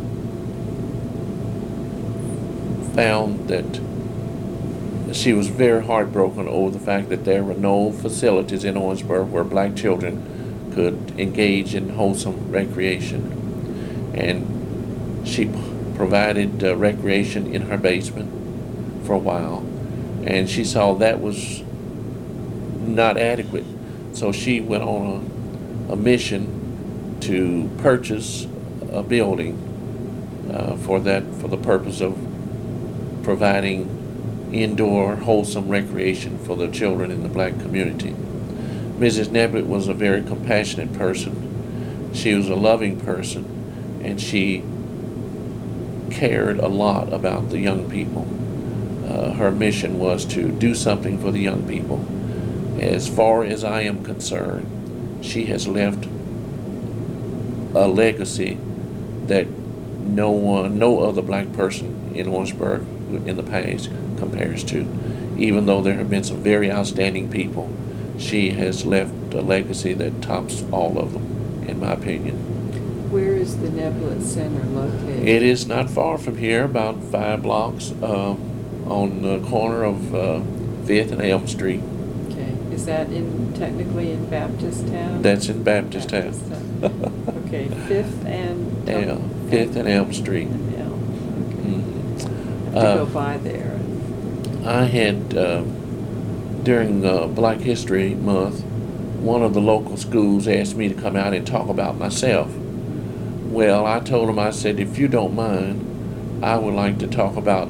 found that she was very heartbroken over the fact that there were no facilities in Owensboro where black children could engage in wholesome recreation. And she provided recreation in her basement for a while. And she saw that was not adequate. So she went on a mission to purchase a building for the purpose of providing indoor wholesome recreation for the children in the black community. Mrs. Neblett was a very compassionate person. She was a loving person, and she cared a lot about the young people. Her mission was to do something for the young people. As far as I am concerned, she has left a legacy that no other black person in Owensboro in the past compares to. Even though there have been some very outstanding people, she has left a legacy that tops all of them, in my opinion. Where is the Neblett Center located? It is not far from here, about 5 blocks. on the corner of 5th and Elm Street. Okay, is that technically in Baptist Town? That's in Baptist Town. Okay, 5th and... Yeah, 5th and Elm Street. And Elm, okay. Mm-hmm. Have to go by there. I had, during Black History Month, one of the local schools asked me to come out and talk about myself. Well, I told them, I said, if you don't mind, I would like to talk about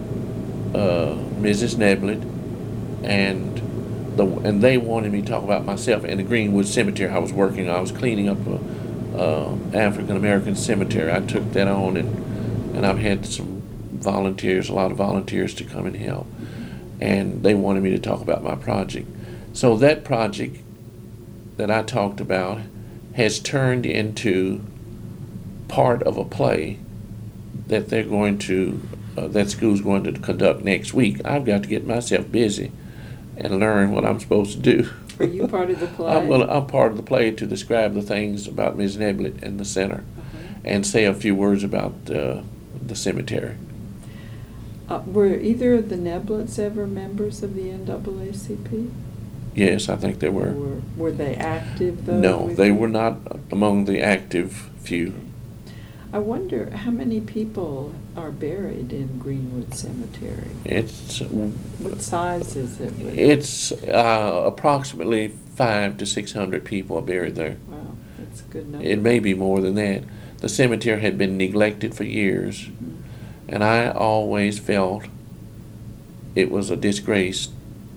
Mrs. Neblett, and they wanted me to talk about myself in the Greenwood Cemetery I was working on. I was cleaning up a African American cemetery. I took that on, and I've had some volunteers, a lot of volunteers to come and help, and they wanted me to talk about my project. So that project that I talked about has turned into part of a play that they're going to, that school's going to conduct next week. I've got to get myself busy and learn what I'm supposed to do. Are you part of the play? I'm part of the play to describe the things about Ms. Neblett and the center, and say a few words about the cemetery. Were either of the Nebletts ever members of the NAACP? Yes, I think they were. Or were they active, though? No, they were not among the active few. I wonder how many people are buried in Greenwood Cemetery. What size is it? It's approximately 500 to 600 people are buried there. Wow, that's a good number. It may be more than that. The cemetery had been neglected for years, mm-hmm. and I always felt it was a disgrace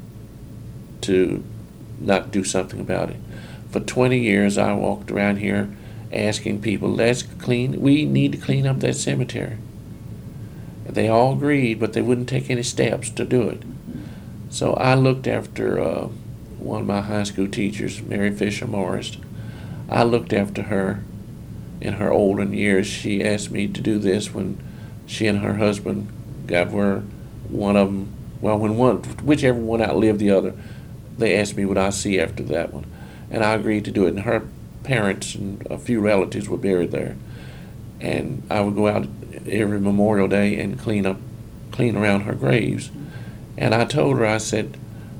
to not do something about it. For 20 years, I walked around here asking people, we need to clean up that cemetery. They all agreed, but they wouldn't take any steps to do it. So I looked after one of my high school teachers, Mary Fisher Morris. I looked after her in her older years. She asked me to do this when she and her husband got where one of them, whichever one outlived the other, they asked me what I see after that one. And I agreed to do it. And her parents and a few relatives were buried there. And I would go out every Memorial Day and clean around her graves. And I told her, I said,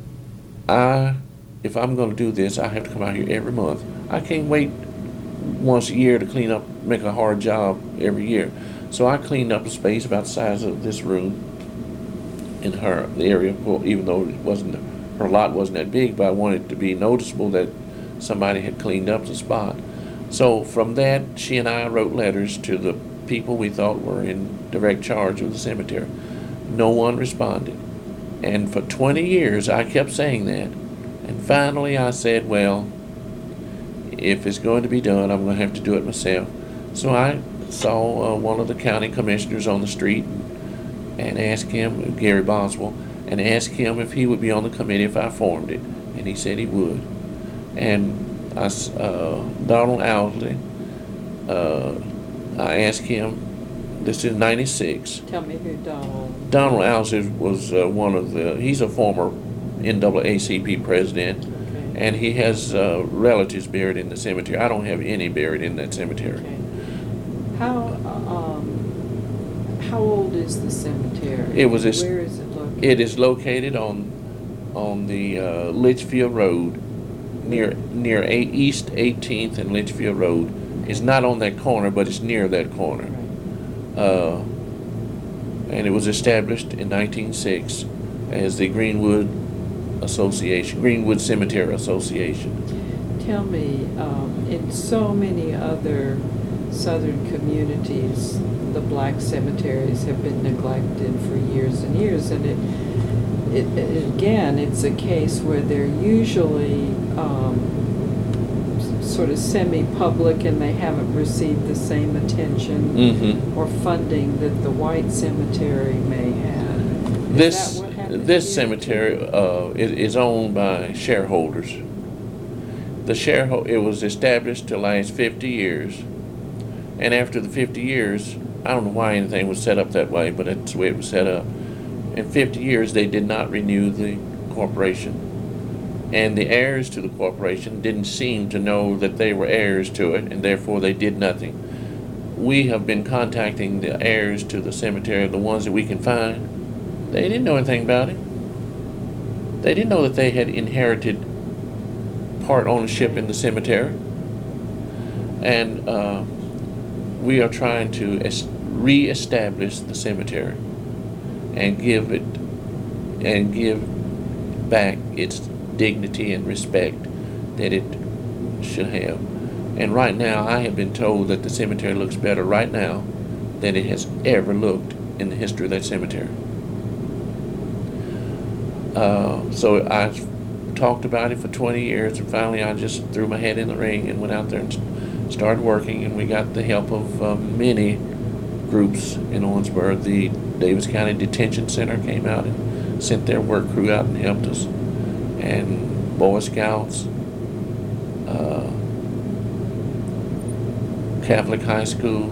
if I'm going to do this, I have to come out here every month. I can't wait once a year to make a hard job every year. So I cleaned up a space about the size of this room in the area, well, even though her lot wasn't that big, but I wanted it to be noticeable that somebody had cleaned up the spot. So from that, she and I wrote letters to the people we thought were in direct charge of the cemetery. No one responded. And for 20 years, I kept saying that. And finally, I said, well, if it's going to be done, I'm going to have to do it myself. So I saw one of the county commissioners on the street and asked him, Gary Boswell, and asked him if he would be on the committee if I formed it. And he said he would. And Donald Owsley, I asked him, this is 96. Tell me who Donald Owsley was he's a former NAACP president, okay. And he has relatives buried in the cemetery. I don't have any buried in that cemetery. Okay. How old is the cemetery? Where is it located? It is located on the Litchfield Road, near East 18th and Litchfield Road. It's not on that corner, but it's near that corner. Right. And it was established in 1906 as the Greenwood Cemetery Association. Tell me, in so many other southern communities, the black cemeteries have been neglected for years and years, and it's a case where they're usually sort of semi-public and they haven't received the same attention mm-hmm. or funding that the white cemetery may have. This cemetery is owned by shareholders. It was established to last 50 years, and after the 50 years, I don't know why anything was set up that way, but that's the way it was set up. In 50 years, they did not renew the corporation. And the heirs to the corporation didn't seem to know that they were heirs to it, and therefore they did nothing. We have been contacting the heirs to the cemetery, the ones that we can find, They didn't know anything about him. They didn't know that they had inherited part ownership in the cemetery. And we are trying to re-establish the cemetery and give back its dignity and respect that it should have. And right now, I have been told that the cemetery looks better right now than it has ever looked in the history of that cemetery. So I talked about it for 20 years, and finally I just threw my head in the ring and went out there and started working, and we got the help of many groups in Owensboro. The Davis County Detention Center came out and sent their work crew out and helped us, and Boy Scouts, Catholic High School,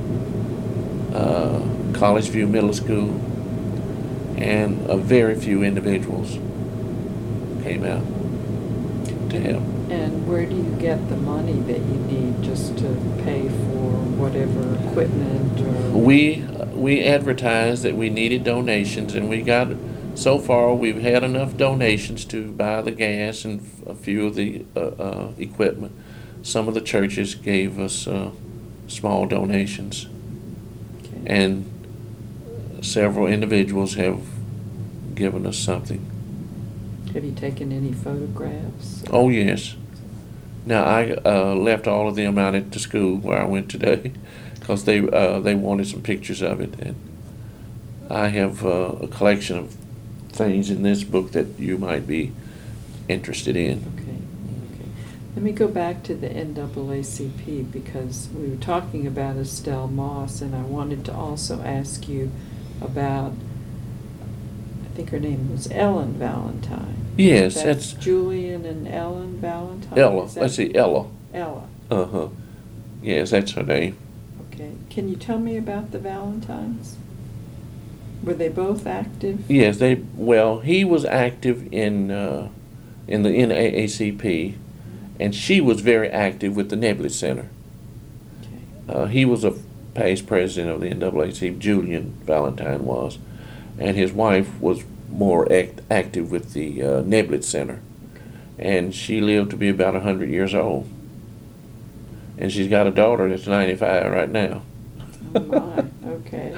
College View Middle School, and a very few individuals came out to help. And where do you get the money that you need just to pay for whatever equipment or? We advertised that we needed donations, and we got, so far we've had enough donations to buy the gas and a few of the equipment. Some of the churches gave us small donations, Okay. and several individuals have given us something. Have you taken any photographs? Oh, yes. Now, I left all of them out at the school where I went today because they wanted some pictures of it. And I have a collection of things in this book that you might be interested in. Okay. Let me go back to the NAACP because we were talking about Estelle Moss, and I wanted to also ask you about, I think her name was Ellen Valentine. Yes, That's Julian and Ellen Valentine? Ella. Is that- Let's see, Ella. Ella. Uh-huh. Yes, that's her name. Okay. Can you tell me about the Valentines? Were they both active? Yes, he was active in the NAACP, and she was very active with the Nebley Center. Okay. He was a past president of the NAACP, Julian Valentine was, and his wife was more active with the Nebley Center, and she lived to be about 100 years old, and she's got a daughter that's 95 right now. Oh my. Okay.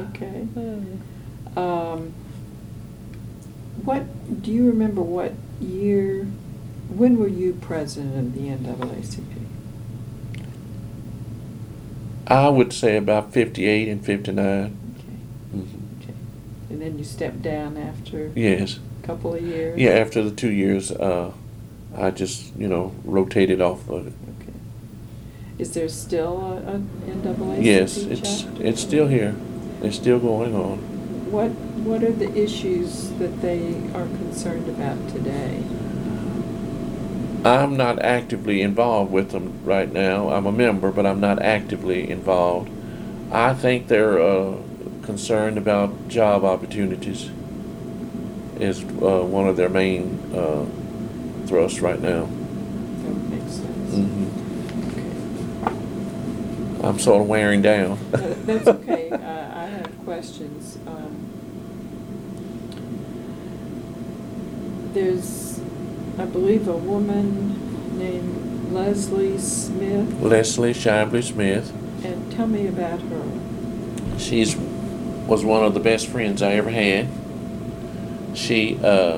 What do you remember? What year? When were you president of the NAACP? I would say about 58 and 59. Okay. Mm-hmm. Okay. And then you stepped down after Yes. a couple of years? Yeah, after the 2 years, I just, rotated off of it. Okay. Is there still a NAACP Yes, chapter? it's still here. It's still going on. What are the issues that they are concerned about today? I'm not actively involved with them right now. I'm a member, but I'm not actively involved. I think they're concerned about job opportunities is one of their main thrusts right now. That makes sense. Mm-hmm. Okay. I'm sort of wearing down. That's okay. I have questions. There's, I believe, a woman named Leslie Smith. Leslie Shively Smith. And tell me about her. She was one of the best friends I ever had. She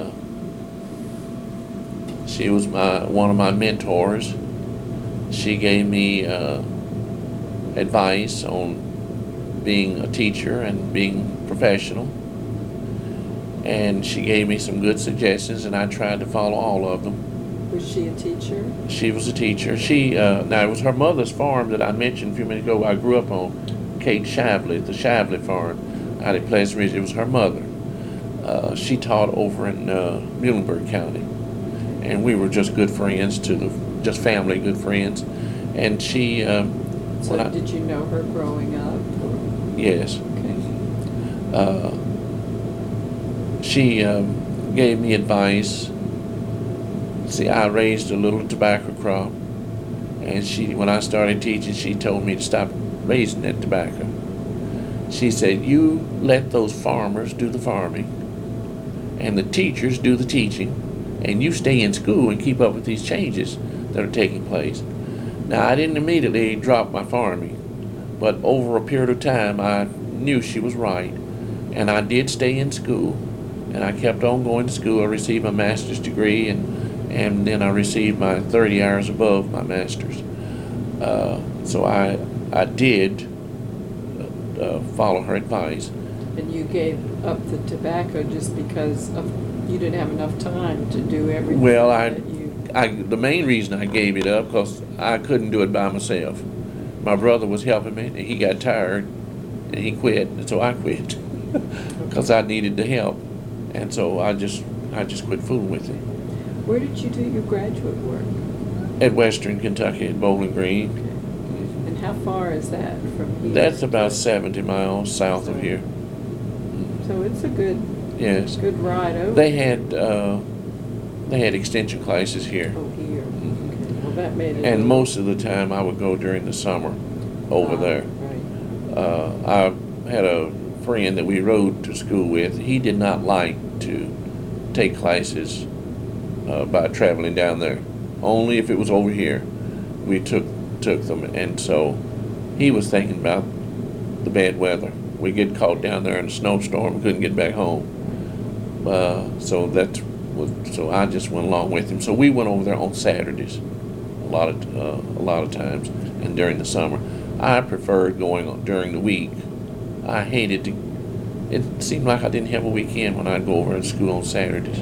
was one of my mentors. She gave me advice on being a teacher and being professional. And she gave me some good suggestions, and I tried to follow all of them. Was she a teacher? She was a teacher. Now it was her mother's farm that I mentioned a few minutes ago. I grew up on Kate Shively, the Shively farm out at Pleasant Ridge. It was her mother. She taught over in Muhlenberg County, and we were just good friends just family, good friends. And she. Did you know her growing up? Or? Yes. Okay. She gave me advice. See, I raised a little tobacco crop, and when I started teaching, she told me to stop raising that tobacco. She said, you let those farmers do the farming and the teachers do the teaching, and you stay in school and keep up with these changes that are taking place. Now, I didn't immediately drop my farming, but over a period of time, I knew she was right, and I did stay in school, and I kept on going to school. I received my master's degree, and then I received my 30 hours above my master's. So I did follow her advice. And you gave up the tobacco just because you didn't have enough time to do everything. Well, the main reason I gave it up because I couldn't do it by myself. My brother was helping me, and he got tired, and he quit, and so I quit because I needed the help, and so I just quit fooling with it. Where did you do your graduate work? At Western Kentucky, at Bowling Green. Okay. And how far is that from here? That's about 70 miles south of here. So it's a good ride over. They had extension classes here. Oh, here. Okay. Well, that made it. And most of the time I would go during the summer over there. Right. I had a friend that we rode to school with. He did not like to take classes by traveling down there. Only if it was over here, we took them. And so he was thinking about the bad weather. We get caught down there in a snowstorm, couldn't get back home. So I just went along with him. So we went over there on Saturdays, a lot of times, and during the summer. I preferred going on during the week. I hated to. It seemed like I didn't have a weekend when I'd go over to school on Saturdays.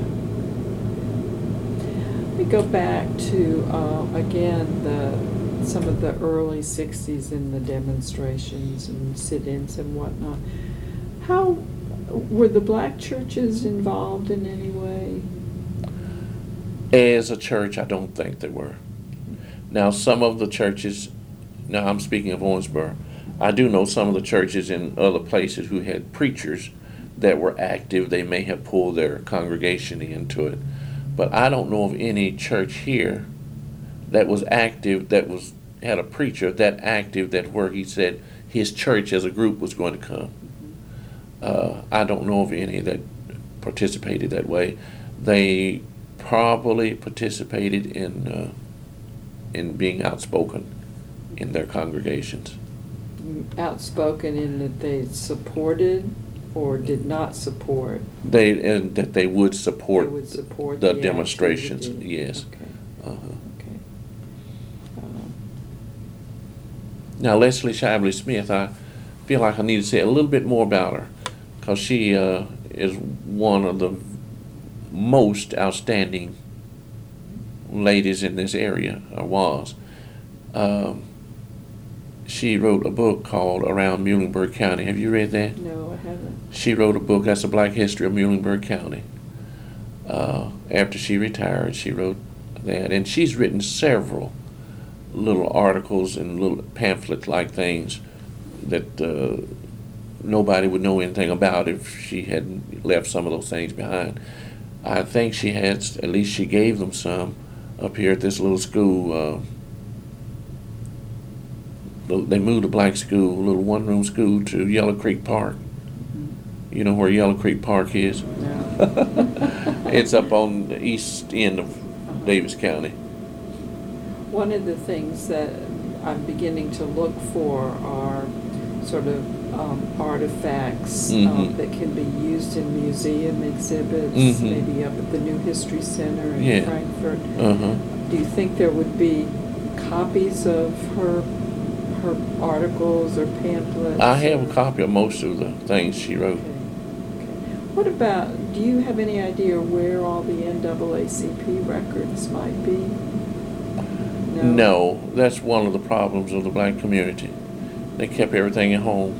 We go back to again some of the early '60s and the demonstrations and sit-ins and whatnot. How were the black churches involved in any way? As a church, I don't think they were. Now, some of the churches, now I'm speaking of Owensboro, I do know some of the churches in other places who had preachers that were active. They may have pulled their congregation into it. But I don't know of any church here that was active, had a preacher that active that where he said his church as a group was going to come. I don't know of any that participated that way. They probably participated in being outspoken in their congregations. Outspoken in that they supported or did not support? That they would support, the demonstrations. Activity. Yes. Okay. Uh-huh. Okay. Now, Leslie Shively Smith, I feel like I need to say a little bit more about her because she is one of the most outstanding ladies in this area, or was. She wrote a book called Around Muhlenberg County. Have you read that? No, I haven't. She wrote a book, that's a Black History of Muhlenberg County. After she retired, she wrote that. And she's written several little articles and little pamphlet-like things that nobody would know anything about if she hadn't left some of those things behind. I think she has, at least she gave them some up here at this little school. They moved a black school, a little one-room school, to Yellow Creek Park. Mm-hmm. You know where Yellow Creek Park is? No. It's up on the east end of Davis County. One of the things that I'm beginning to look for are sort of artifacts that can be used in museum exhibits, maybe up at the New History Center in Frankfort. Uh-huh. Do you think there would be copies of her articles or pamphlets? I have a copy of most of the things she wrote. Okay. What about, do you have any idea where all the NAACP records might be? No, that's one of the problems of the black community. They kept everything at home.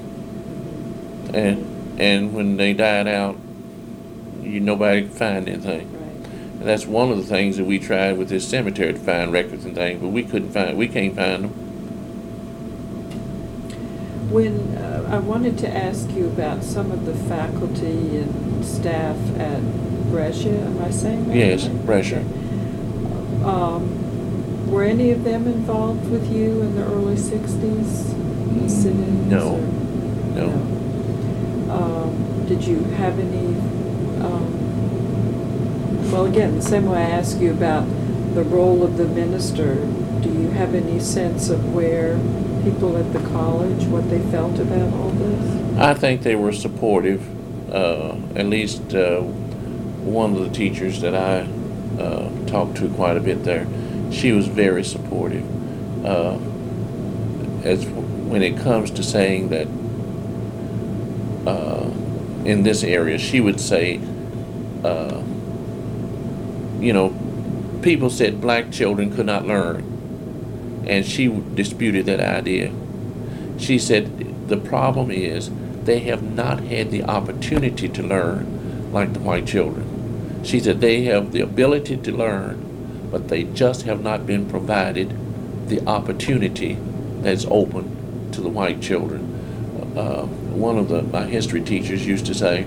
And when they died out, nobody could find anything. Right. And that's one of the things that we tried with this cemetery to find records and things, but we can't find them. When I wanted to ask you about some of the faculty and staff at Brescia, am I saying that? Yes, right? Brescia. Okay. Were any of them involved with you in the early 60s? No. Did you have any, well, again, the same way I asked you about the role of the minister, do you have any sense of where people at the college, what they felt about all this? I think they were supportive. At least one of the teachers that I talked to quite a bit there, she was very supportive. As when it comes to saying that in this area, she would say, people said black children could not learn, and she disputed that idea. She said the problem is they have not had the opportunity to learn like the white children. She said they have the ability to learn, but they just have not been provided the opportunity that's open to the white children. One of my history teachers used to say,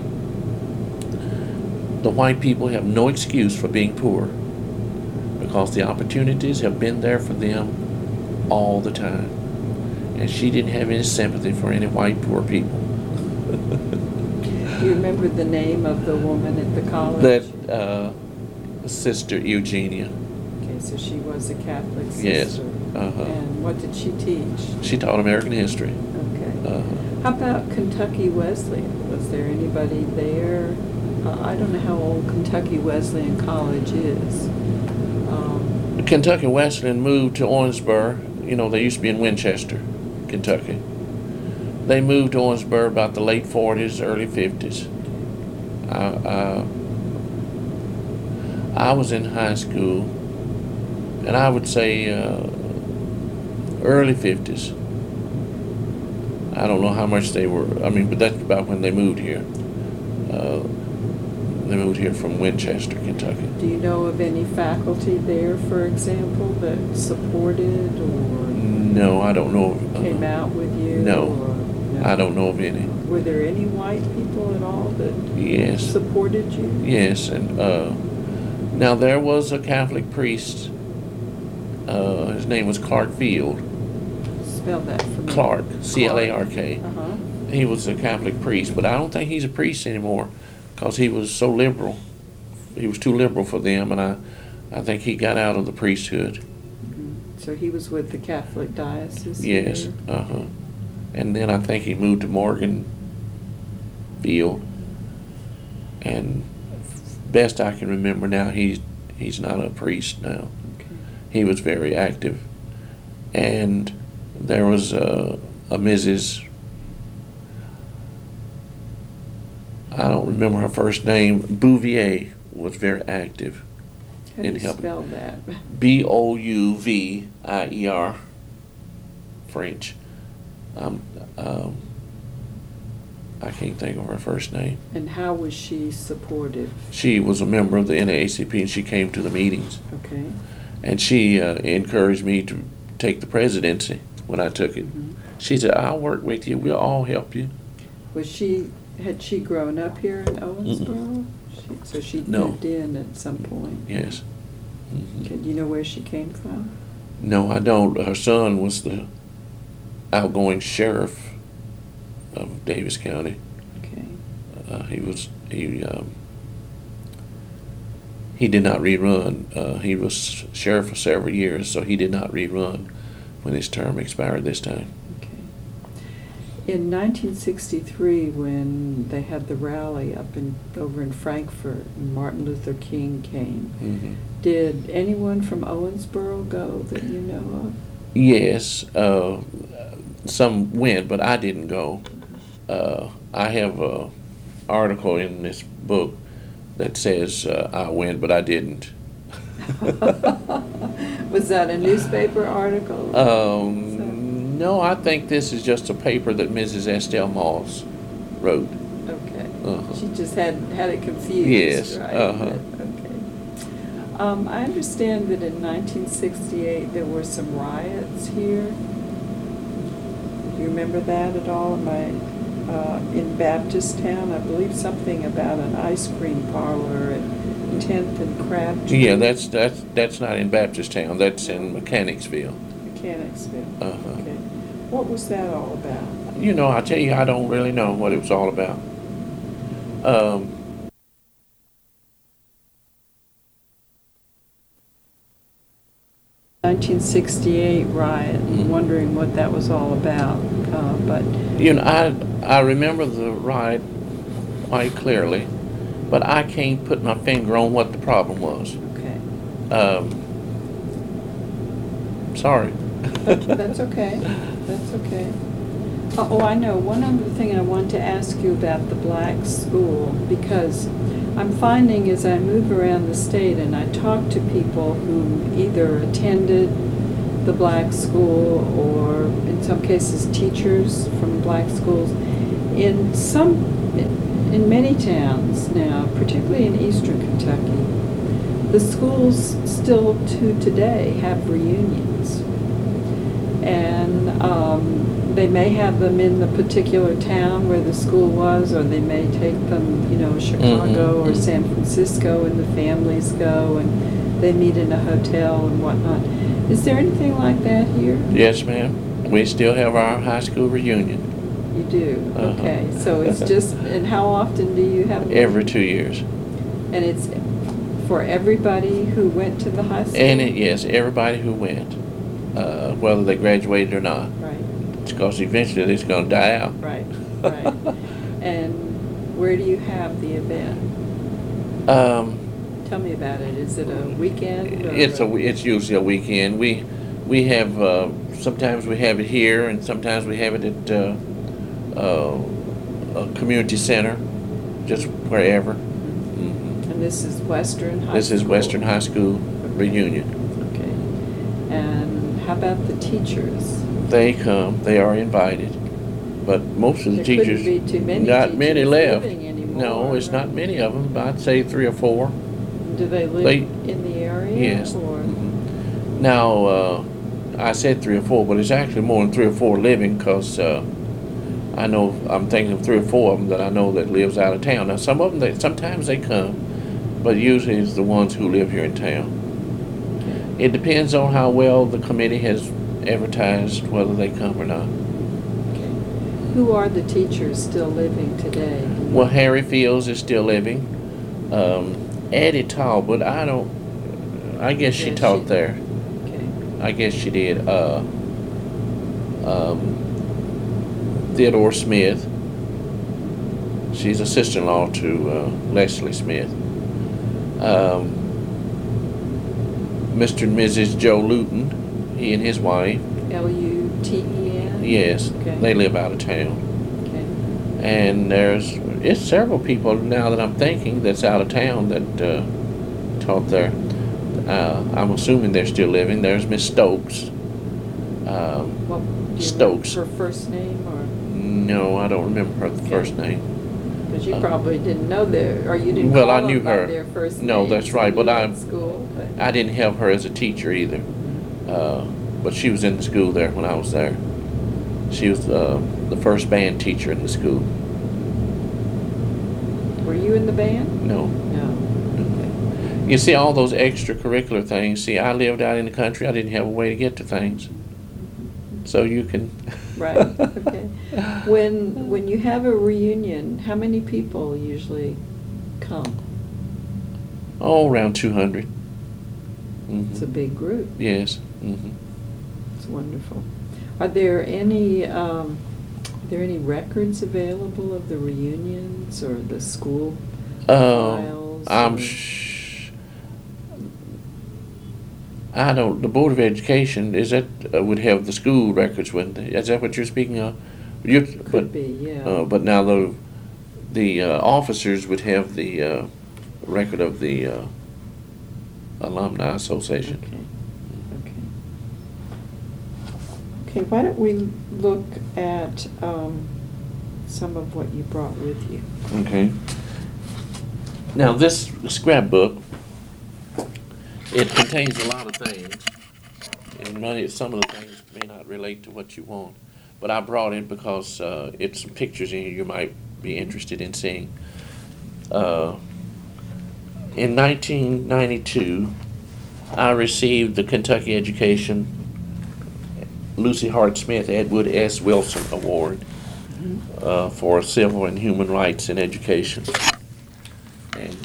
the white people have no excuse for being poor because the opportunities have been there for them all the time. And she didn't have any sympathy for any white poor people. Do you remember the name of the woman at the college? That Sister Eugenia. Okay, so she was a Catholic sister. Yes. And what did she teach? She taught American history. Okay. How about Kentucky Wesleyan? Was there anybody there? I don't know how old Kentucky Wesleyan College is. Kentucky Wesleyan moved to Owensboro. They used to be in Winchester, Kentucky. They moved to Owensboro about the late 40s, early 50s. I was in high school, and I would say early 50s. I don't know how much they were, but that's about when they moved here. They moved here from Winchester, Kentucky. Do you know of any faculty there, for example, that supported or No, I don't know. Came out with you? No, I don't know of any. Were there any white people at all that Yes. supported you? Yes, and now there was a Catholic priest. His name was Clark Field. Spell that for me. Clark, C-L-A-R-K. Uh-huh. He was a Catholic priest, but I don't think he's a priest anymore because he was so liberal. He was too liberal for them, and I think he got out of the priesthood. Mm-hmm. So he was with the Catholic diocese? Yes, here? And then I think he moved to Morgan Field, and best I can remember now, he's not a priest now. Okay. He was very active, and there was a Mrs. I don't remember her first name. Bouvier was very active. How do you spell that? Bouvier, French. I can't think of her first name. And how was she supportive? She was a member of the NAACP, and she came to the meetings. Okay. And she encouraged me to take the presidency when I took it. Mm-hmm. She said, "I'll work with you. We'll all help you." Had she grown up here in Owensboro? So she No. moved in at some point? Yes. Mm-hmm. Okay. Do you know where she came from? No, I don't. Her son was the outgoing sheriff of Davis County. Okay. He did not rerun. He was sheriff for several years, so he did not rerun when his term expired this time. Okay. In 1963, when they had the rally over in Frankfurt, and Martin Luther King came, Mm-hmm. did anyone from Owensboro go that you know of? Yes, some went, but I didn't go. I have an article in this book that says I went, but I didn't. Was that a newspaper article? No, I think this is just a paper that Mrs. Estelle Moss wrote. Okay. Uh-huh. She just had it confused. Yes. Right? Uh-huh. Okay. I understand that in 1968 there were some riots here. Do you remember that at all? In Baptist Town, I believe something about an ice cream parlor at 10th and Crabtree. Yeah, that's not in Baptist Town. That's in Mechanicsville. Mechanicsville. Uh-huh. Okay. What was that all about? I tell you, I don't really know what it was all about. ...1968 riot, wondering what that was all about, but... You know, I remember the riot quite clearly, but I can't put my finger on what the problem was. Okay. Sorry. That's okay. That's okay. Oh, I know. One other thing I want to ask you about the black school, because I'm finding as I move around the state and I talk to people who either attended the black school or in some cases teachers from black schools, in many towns now, particularly in eastern Kentucky, the schools still to today have reunions. And they may have them in the particular town where the school was, or they may take them, Chicago or San Francisco, and the families go and they meet in a hotel and whatnot. Is there anything like that here? Yes, ma'am. We still have our high school reunion. You do? Okay. So it's just, and how often do you have one? Every 2 years. And it's for everybody who went to the high school? And yes, everybody who went, whether they graduated or not. Right. Because eventually it's going to die out. Right, right. And where do you have the event? Tell me about it. Is it a weekend? It's usually a weekend. We have sometimes we have it here, and sometimes we have it at a community center, just wherever. Mm-hmm. And this is Western High School? This is Western High School reunion. Okay. And how about the teachers? They come. They are invited, but most of the teachers, couldn't be too many not teachers many left. Living anymore, No, it's right? not many of them. I'd say 3 or 4. Do they live in the area? Yes. Or? Mm-hmm. Now, I said 3 or 4, but it's actually more than 3 or 4 living, because I know I'm thinking of 3 or 4 of them that I know that lives out of town. Now, some of them, sometimes they come, but usually it's the ones who live here in town. Okay. It depends on how well the committee has advertised whether they come or not. Okay. Who are the teachers still living today? Well, Harry Fields is still living. Addie Talbot, I guess she taught there. Okay. I guess she did. Theodore Smith. She's a sister-in-law to Leslie Smith. Mr. and Mrs. Joe Luton, he and his wife. Luten? Yes, Okay. they live out of town. Okay. And it's several people now that I'm thinking that's out of town that taught there. I'm assuming they're still living. There's Miss Stokes. Well, do you Stokes. remember her first name, or? No, I don't remember her first name. Because you probably didn't know or you didn't Well, call I knew them by her. their first No, names that's right, when but you were in school. I didn't have her as a teacher either. But she was in the school there when I was there. She was the first band teacher in the school. Were you in the band? No. No. Okay. You see, all those extracurricular things. See, I lived out in the country. I didn't have a way to get to things. So you can... Right, okay. When you have a reunion, how many people usually come? Oh, around 200. Mm-hmm. It's a big group. Yes. Mm-hmm. It's wonderful. Are there any records available of the reunions or the school files? I don't. The Board of Education would have the school records, wouldn't they? Is that what you're speaking of? Could be, yeah. But now the officers would have the record of the Alumni Association. Okay. Okay, why don't we look at some of what you brought with you? Okay. Now this scrapbook, it contains a lot of things, and some of the things may not relate to what you want, but I brought it because it's some pictures in here you might be interested in seeing. In 1992, I received the Kentucky Education Lucy Hart Smith Edward S. Wilson Award for Civil and Human Rights in Education. And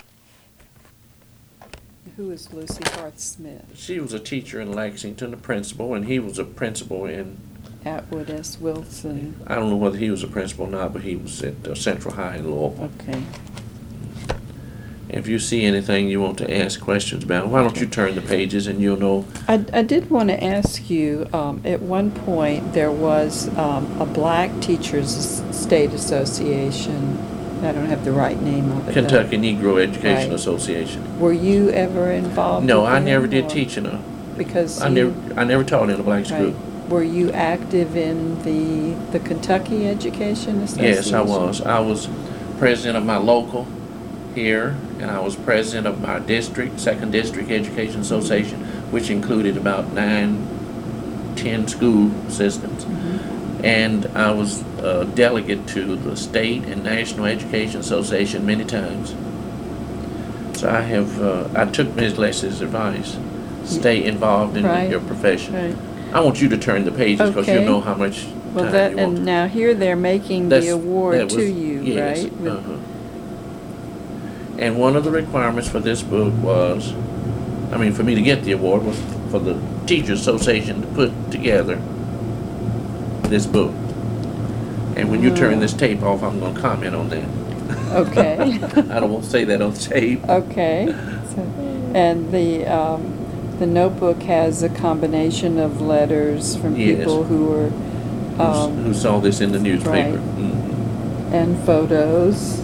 Who is Lucy Harth Smith? she was a teacher in Lexington, a principal, and he was a principal in, Atwood S. Wilson. I don't know whether he was a principal or not, but he was at Central High in Louisville. Okay. If you see anything you want to ask questions about, why don't you turn the pages and you'll know. I did want to ask you, at one point, there was a Black Teachers State Association. I don't have the right name of it. Kentucky Negro Education Right. Association. Were you ever involved No, with I them, never did or- teach in a, Because I you- never taught in a black right. school. Were you active in the Kentucky Education Association? Yes, I was. I was president of my local here, and I was president of my district, Second District Education Association, which included about 9-10 school systems. Mhm. And I was a delegate to the State and National Education Association many times. So I took Ms. Leslie's advice. Stay involved in Right. your profession. Right. I want you to turn the pages because Okay. you'll know how much Well, time that, you want. and now here they're making That's- the award that to was- you, yes, right? With- uh-huh. And one of the requirements for this book was, for me to get the award was for the Teachers Association to put together this book. And when you turn this tape off, I'm going to comment on that. Okay. I don't want to say that on tape. Okay. So, and the notebook has a combination of letters from Yes. people who were, Who saw this in the newspaper? right. Mhm. and photos,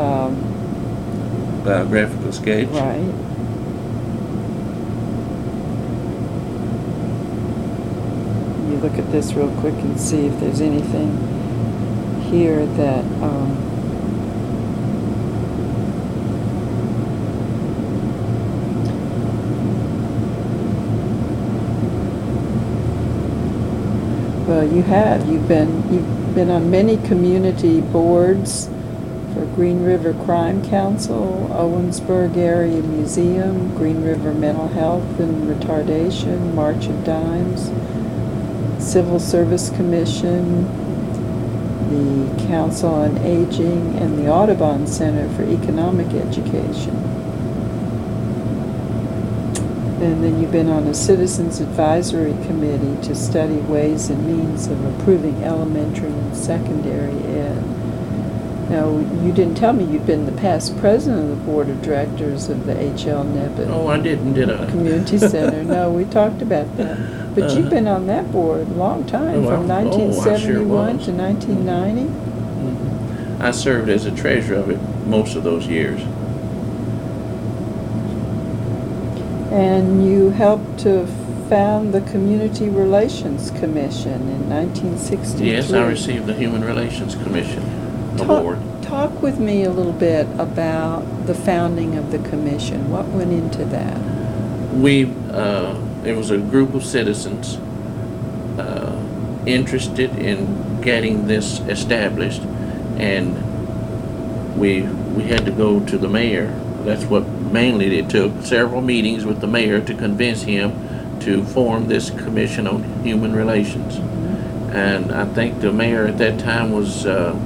Biographical sketch. right. You look at this real quick and see if there's anything here that, well, you've been on many community boards for Green River Crime Council, Owensburg Area Museum, Green River Mental Health and Retardation, March of Dimes, Civil Service Commission, the Council on Aging, and the Audubon Center for Economic Education. And then you've been on a Citizens Advisory Committee to study ways and means of improving elementary and secondary ed. Now, you didn't tell me you'd been the past president of the Board of Directors of the H.L. Nebbit Oh, I didn't, did I? Community Center. No, we talked about that. But you've been on that board a long time, Oh, from I sure 1971 was. to 1990. Mhm. I served as a treasurer of it most of those years. And you helped to found the Community Relations Commission in 1963. Yes, I received the Human Relations Commission award. Talk with me a little bit about the founding of the commission. What went into that? It was a group of citizens interested in getting this established, and we had to go to the mayor. That's what mainly it took, several meetings with the mayor to convince him to form this commission on human relations. Mm-hmm. And I think the mayor at that time was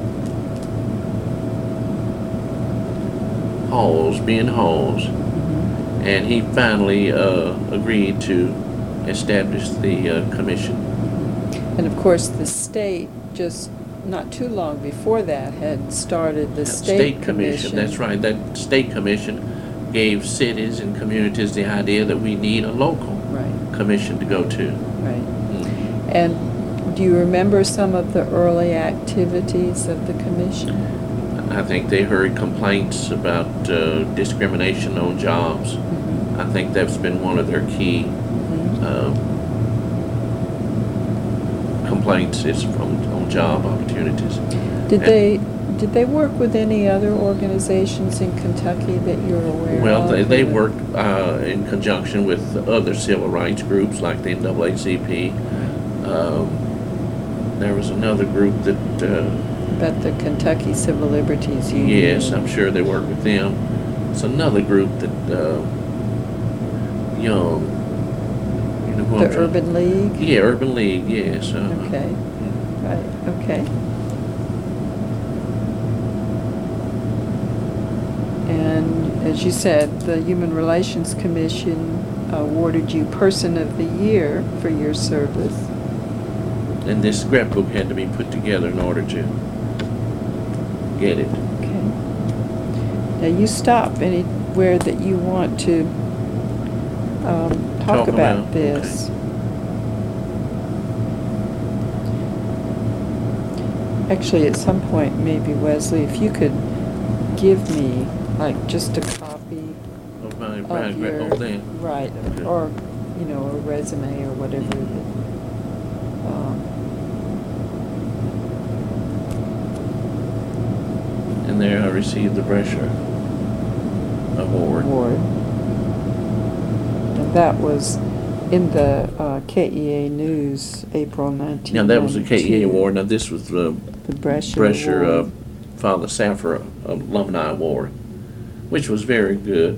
Ben Halls, Mm-hmm. and he finally agreed to establish the commission. And of course, the state, just not too long before that, had started the state commission. That's right. That state commission gave cities and communities the idea that we need a local Right, commission to go to. right. Mm. And do you remember some of the early activities of the commission? I think they heard complaints about discrimination on jobs. Mhm. I think that's been one of their key Mhm. complaints is on job opportunities. Did they work with any other organizations in Kentucky that you're aware of? Well, they work in conjunction with other civil rights groups like the NAACP. There was another group that, About the Kentucky Civil Liberties Union? yes, I'm sure they work with them. It's another group that, you know who The I'm trying- Urban League? Yeah, Urban League, yes. Okay, right, okay. And as you said, the Human Relations Commission awarded you Person of the Year for your service. And this scrapbook had to be put together in order to get it. Okay. Now you stop anywhere that you want to talk about this. Okay. Actually, at some point, maybe Wesley, if you could give me like just a copy Of my of your thing. right, Okay. or you know, a resume or whatever. That, And there I received the Brescia Award. And that was in the KEA News, April 1992. Now that was the KEA Award. Now this was the Brescia Brescia Father Safra Alumni Award, which was very good.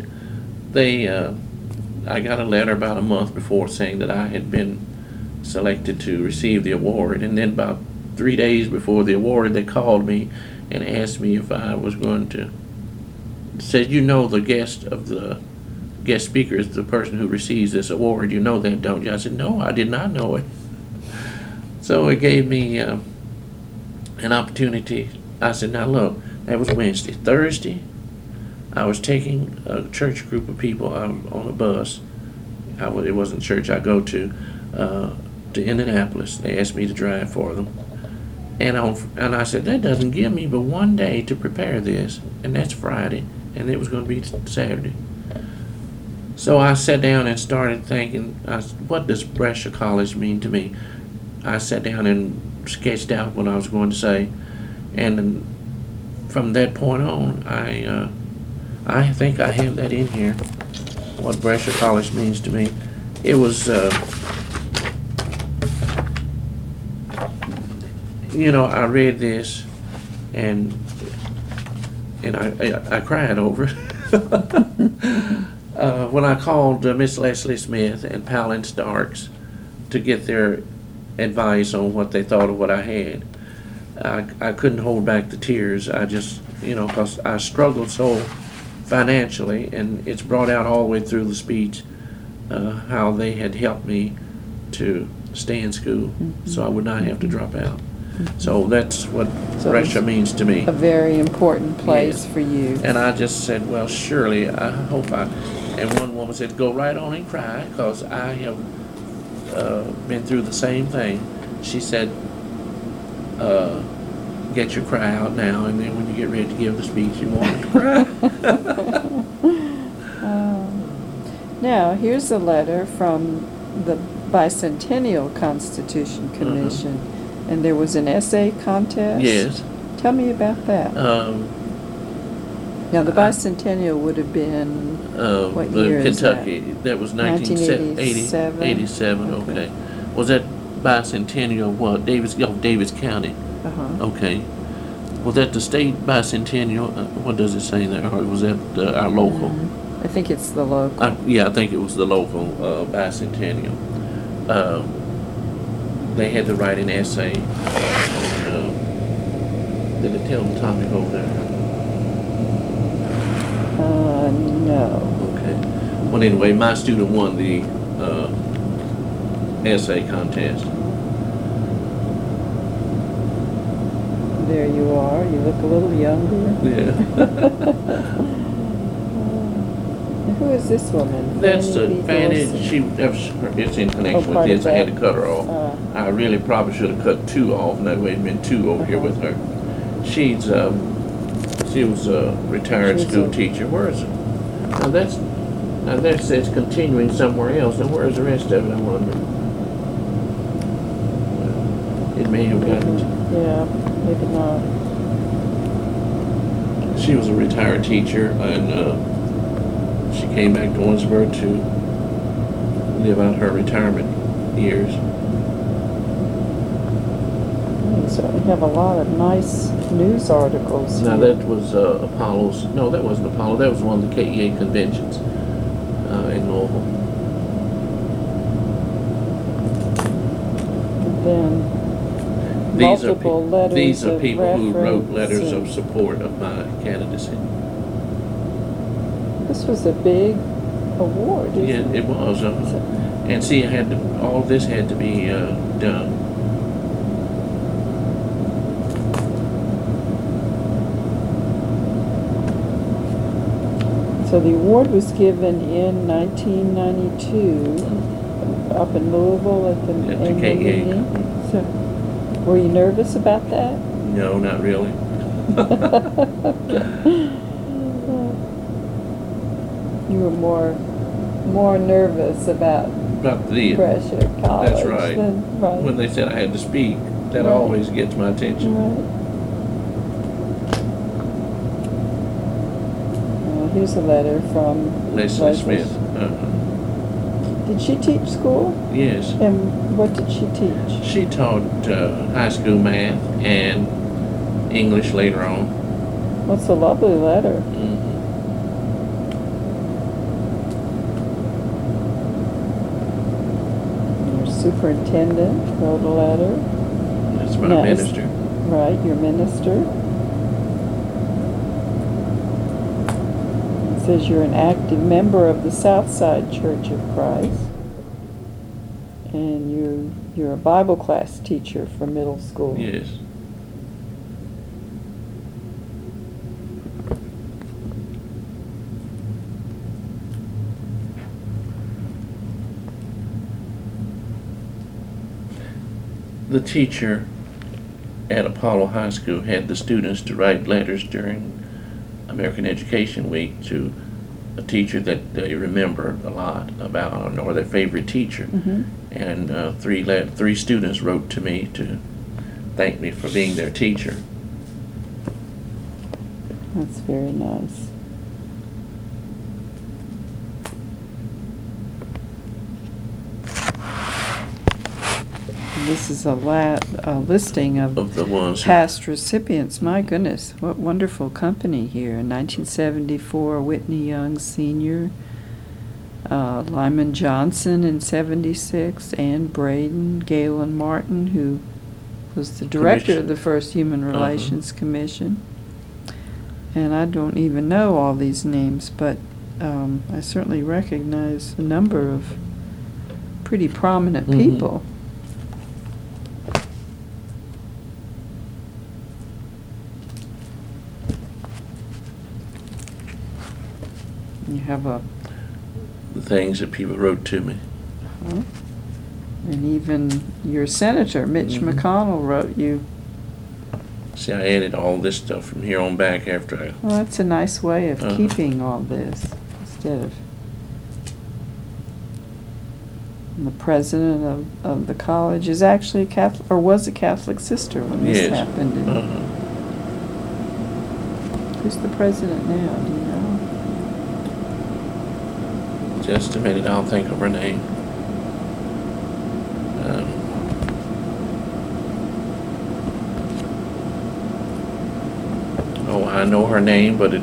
I got a letter about a month before saying that I had been selected to receive the award, and then about 3 days before the award, they called me and asked me if I was going to. Said, you know, the guest speaker is the person who receives this award. You know that, don't you? I said, no, I did not know it. So it gave me an opportunity. I said, now look, that was Wednesday. Thursday, I was taking a church group of people on a bus. It wasn't church I go to Indianapolis. They asked me to drive for them. And I said, that doesn't give me but one day to prepare this, and that's Friday, and it was going to be Saturday. So I sat down and started thinking, what does Brescia College mean to me? I sat down and sketched out what I was going to say, and from that point on, I think I have that in here, what Brescia College means to me. It was, you know, I read this, and I cried over it. When I called Miss Leslie Smith and Palin Starks to get their advice on what they thought of what I had, I couldn't hold back the tears. I just, you know, because I struggled so financially, and it's brought out all the way through the speech how they had helped me to stay in school, so I would not have to drop out. So that's what Brescia means to me. A very important place for you. And I just said, well, surely, I hope I... And one woman said, go right on and cry, because I have been through the same thing. She said, get your cry out now, and then when you get ready to give the speech, you won't have to cry. Now, here's a letter from the Bicentennial Constitution Commission. And there was an essay contest? Yes. Tell me about that. Now, the Bicentennial would have been, what year Kentucky. is that? That was 1987. 87, okay. Was that Bicentennial what? Davis County. Uh-huh. Okay. Was that the state Bicentennial? What does it say there? Or was that our local? I think it's the local. I think it was the local Bicentennial. They had to write an essay. Did it tell them the topic over there? No. Okay. Well, anyway, my student won the essay contest. There you are. You look a little younger. Yeah. Who is this woman? That's Fanny Fanny. Dorsey? It's in connection with this. I had to cut her off. I really probably should have cut two off, and that way it'd been two over here with her. She was a retired school teacher. Where is it? Now that says continuing somewhere else. Now where's the rest of it? I wonder. It may have gotten. Yeah, maybe not. She was a retired teacher, and she came back to Owensboro to live out her retirement years. So we have a lot of nice news articles. Now that was Apollo's. No, that wasn't Apollo. That was one of the KEA conventions in Louisville. And then multiple letters these are of people who wrote letters reference of support of my candidacy. This was a big award, isn't Yeah, it was. And see, all this had to be done. So the award was given in 1992 up in Louisville at the annual meeting. So, were you nervous about that? No, not really. You were more nervous about the pressure at college. That's right. Right. When they said I had to speak, that always gets my attention. Right. Here's a letter from Leslie Smith. Did she teach school? Yes. And what did she teach? She taught high school math and English later on. What's a lovely letter. Your superintendent wrote a letter. That's my minister. Right, your minister. It says you're an active member of the Southside Church of Christ. And you're a Bible class teacher for middle school. Yes. The teacher at Apollo High School had the students to write letters during American Education Week to a teacher that they remember a lot about, or their favorite teacher. Mm-hmm. And three students wrote to me to thank me for being their teacher. That's very nice. This is a listing of the ones past recipients. My goodness, what wonderful company here. In 1974, Whitney Young Sr., Lyman Johnson in 76, Ann Braden, Galen Martin, who was the director of the first Human Relations Commission. And I don't even know all these names, but I certainly recognize a number of pretty prominent people. You have the things that people wrote to me. And even your senator, Mitch McConnell, wrote you. See, I added all this stuff from here on back after I... Well, that's a nice way of keeping all this, instead of... And the president of the college is actually a Catholic, or was a Catholic sister when this happened. Who's the president now, do you know? Just a minute, I'll think of her name. I know her name, but it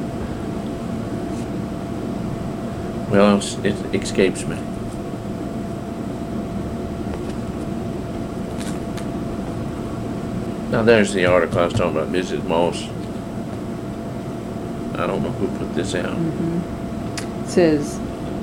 escapes me. Now there's the article I was talking about, Mrs. Moss. I don't know who put this out. It says,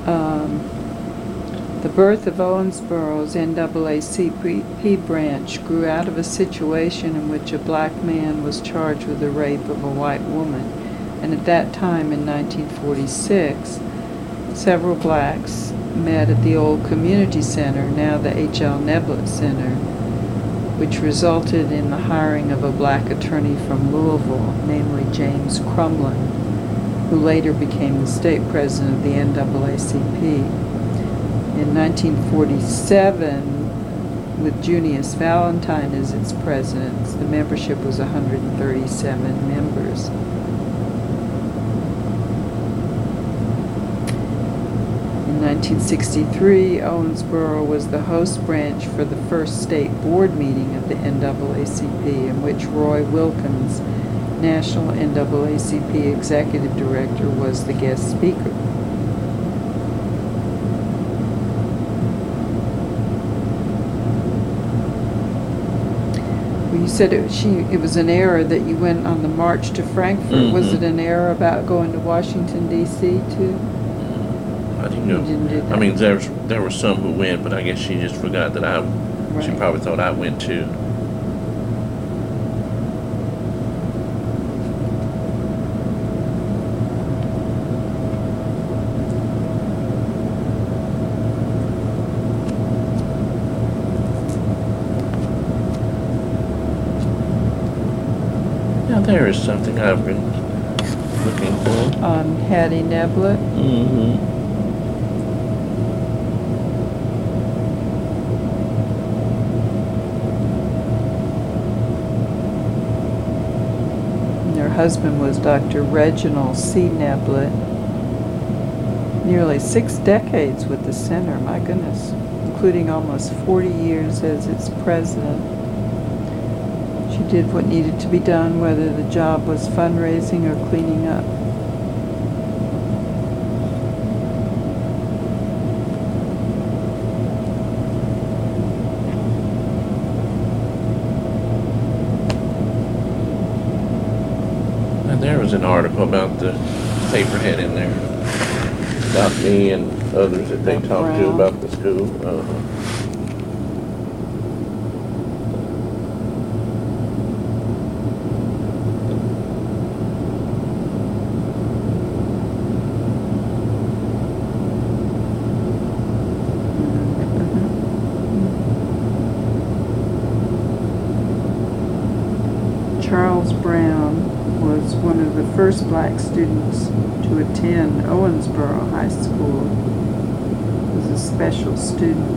the birth of Owensboro's NAACP branch grew out of a situation in which a black man was charged with the rape of a white woman. And at that time, in 1946, several blacks met at the old community center, now the H.L. Neblett Center, which resulted in the hiring of a black attorney from Louisville, namely James Crumlin, who later became the state president of the NAACP. In 1947, with Junius Valentine as its president, the membership was 137 members. In 1963, Owensboro was the host branch for the first state board meeting of the NAACP, in which Roy Wilkins, National NAACP Executive Director, was the guest speaker. We You said it was an error that you went on the march to Frankfurt. Mm-hmm. Was it an error about going to Washington, D.C. too? I didn't know. You didn't do that. I mean, there were some who went, but I guess she just forgot that she Right. probably thought I went too. Now there is something I've been looking for. On Hattie Neblett. Mm-hmm. Her husband was Dr. Reginald C. Neblett. Nearly 6 decades with the center, my goodness, including almost 40 years as its president. She did what needed to be done, whether the job was fundraising or cleaning up. And there was an article about the paperhead in there, about me and others that they talked to Brown. about the school. Charles Brown was one of the first black students to attend Owensboro High School. He was a special student.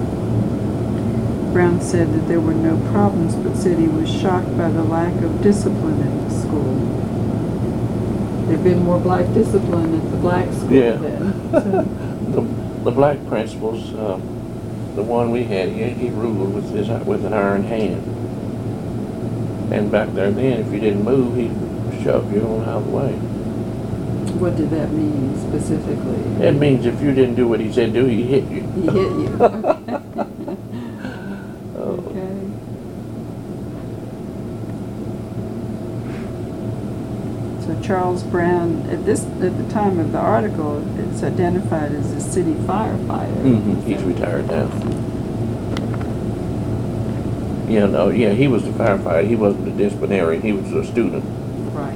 Brown said that there were no problems, but said he was shocked by the lack of discipline in the school. There'd been more black discipline at the black school Yeah. then. So, The black principals, the one we had, he ruled with an iron hand. And back there then, if you didn't move, he'd shove you on out of the way. what did that mean specifically? That means if you didn't do what he said do, he hit you. He hit you. Oh. Okay. So Charles Brown, at the time of the article, it's identified as a city firefighter. Mm-hmm. He's retired now. Yeah, no, yeah, he was the firefighter. He wasn't a disciplinarian. He was a student. Right.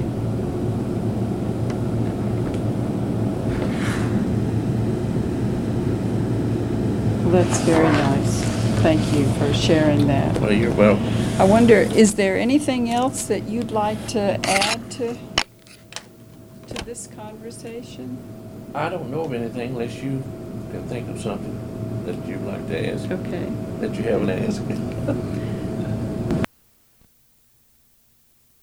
Well, that's very nice. Thank you for sharing that. Well, you're welcome. I wonder, is there anything else that you'd like to add to this conversation? I don't know of anything unless you can think of something that you'd like to ask Okay. that you haven't asked.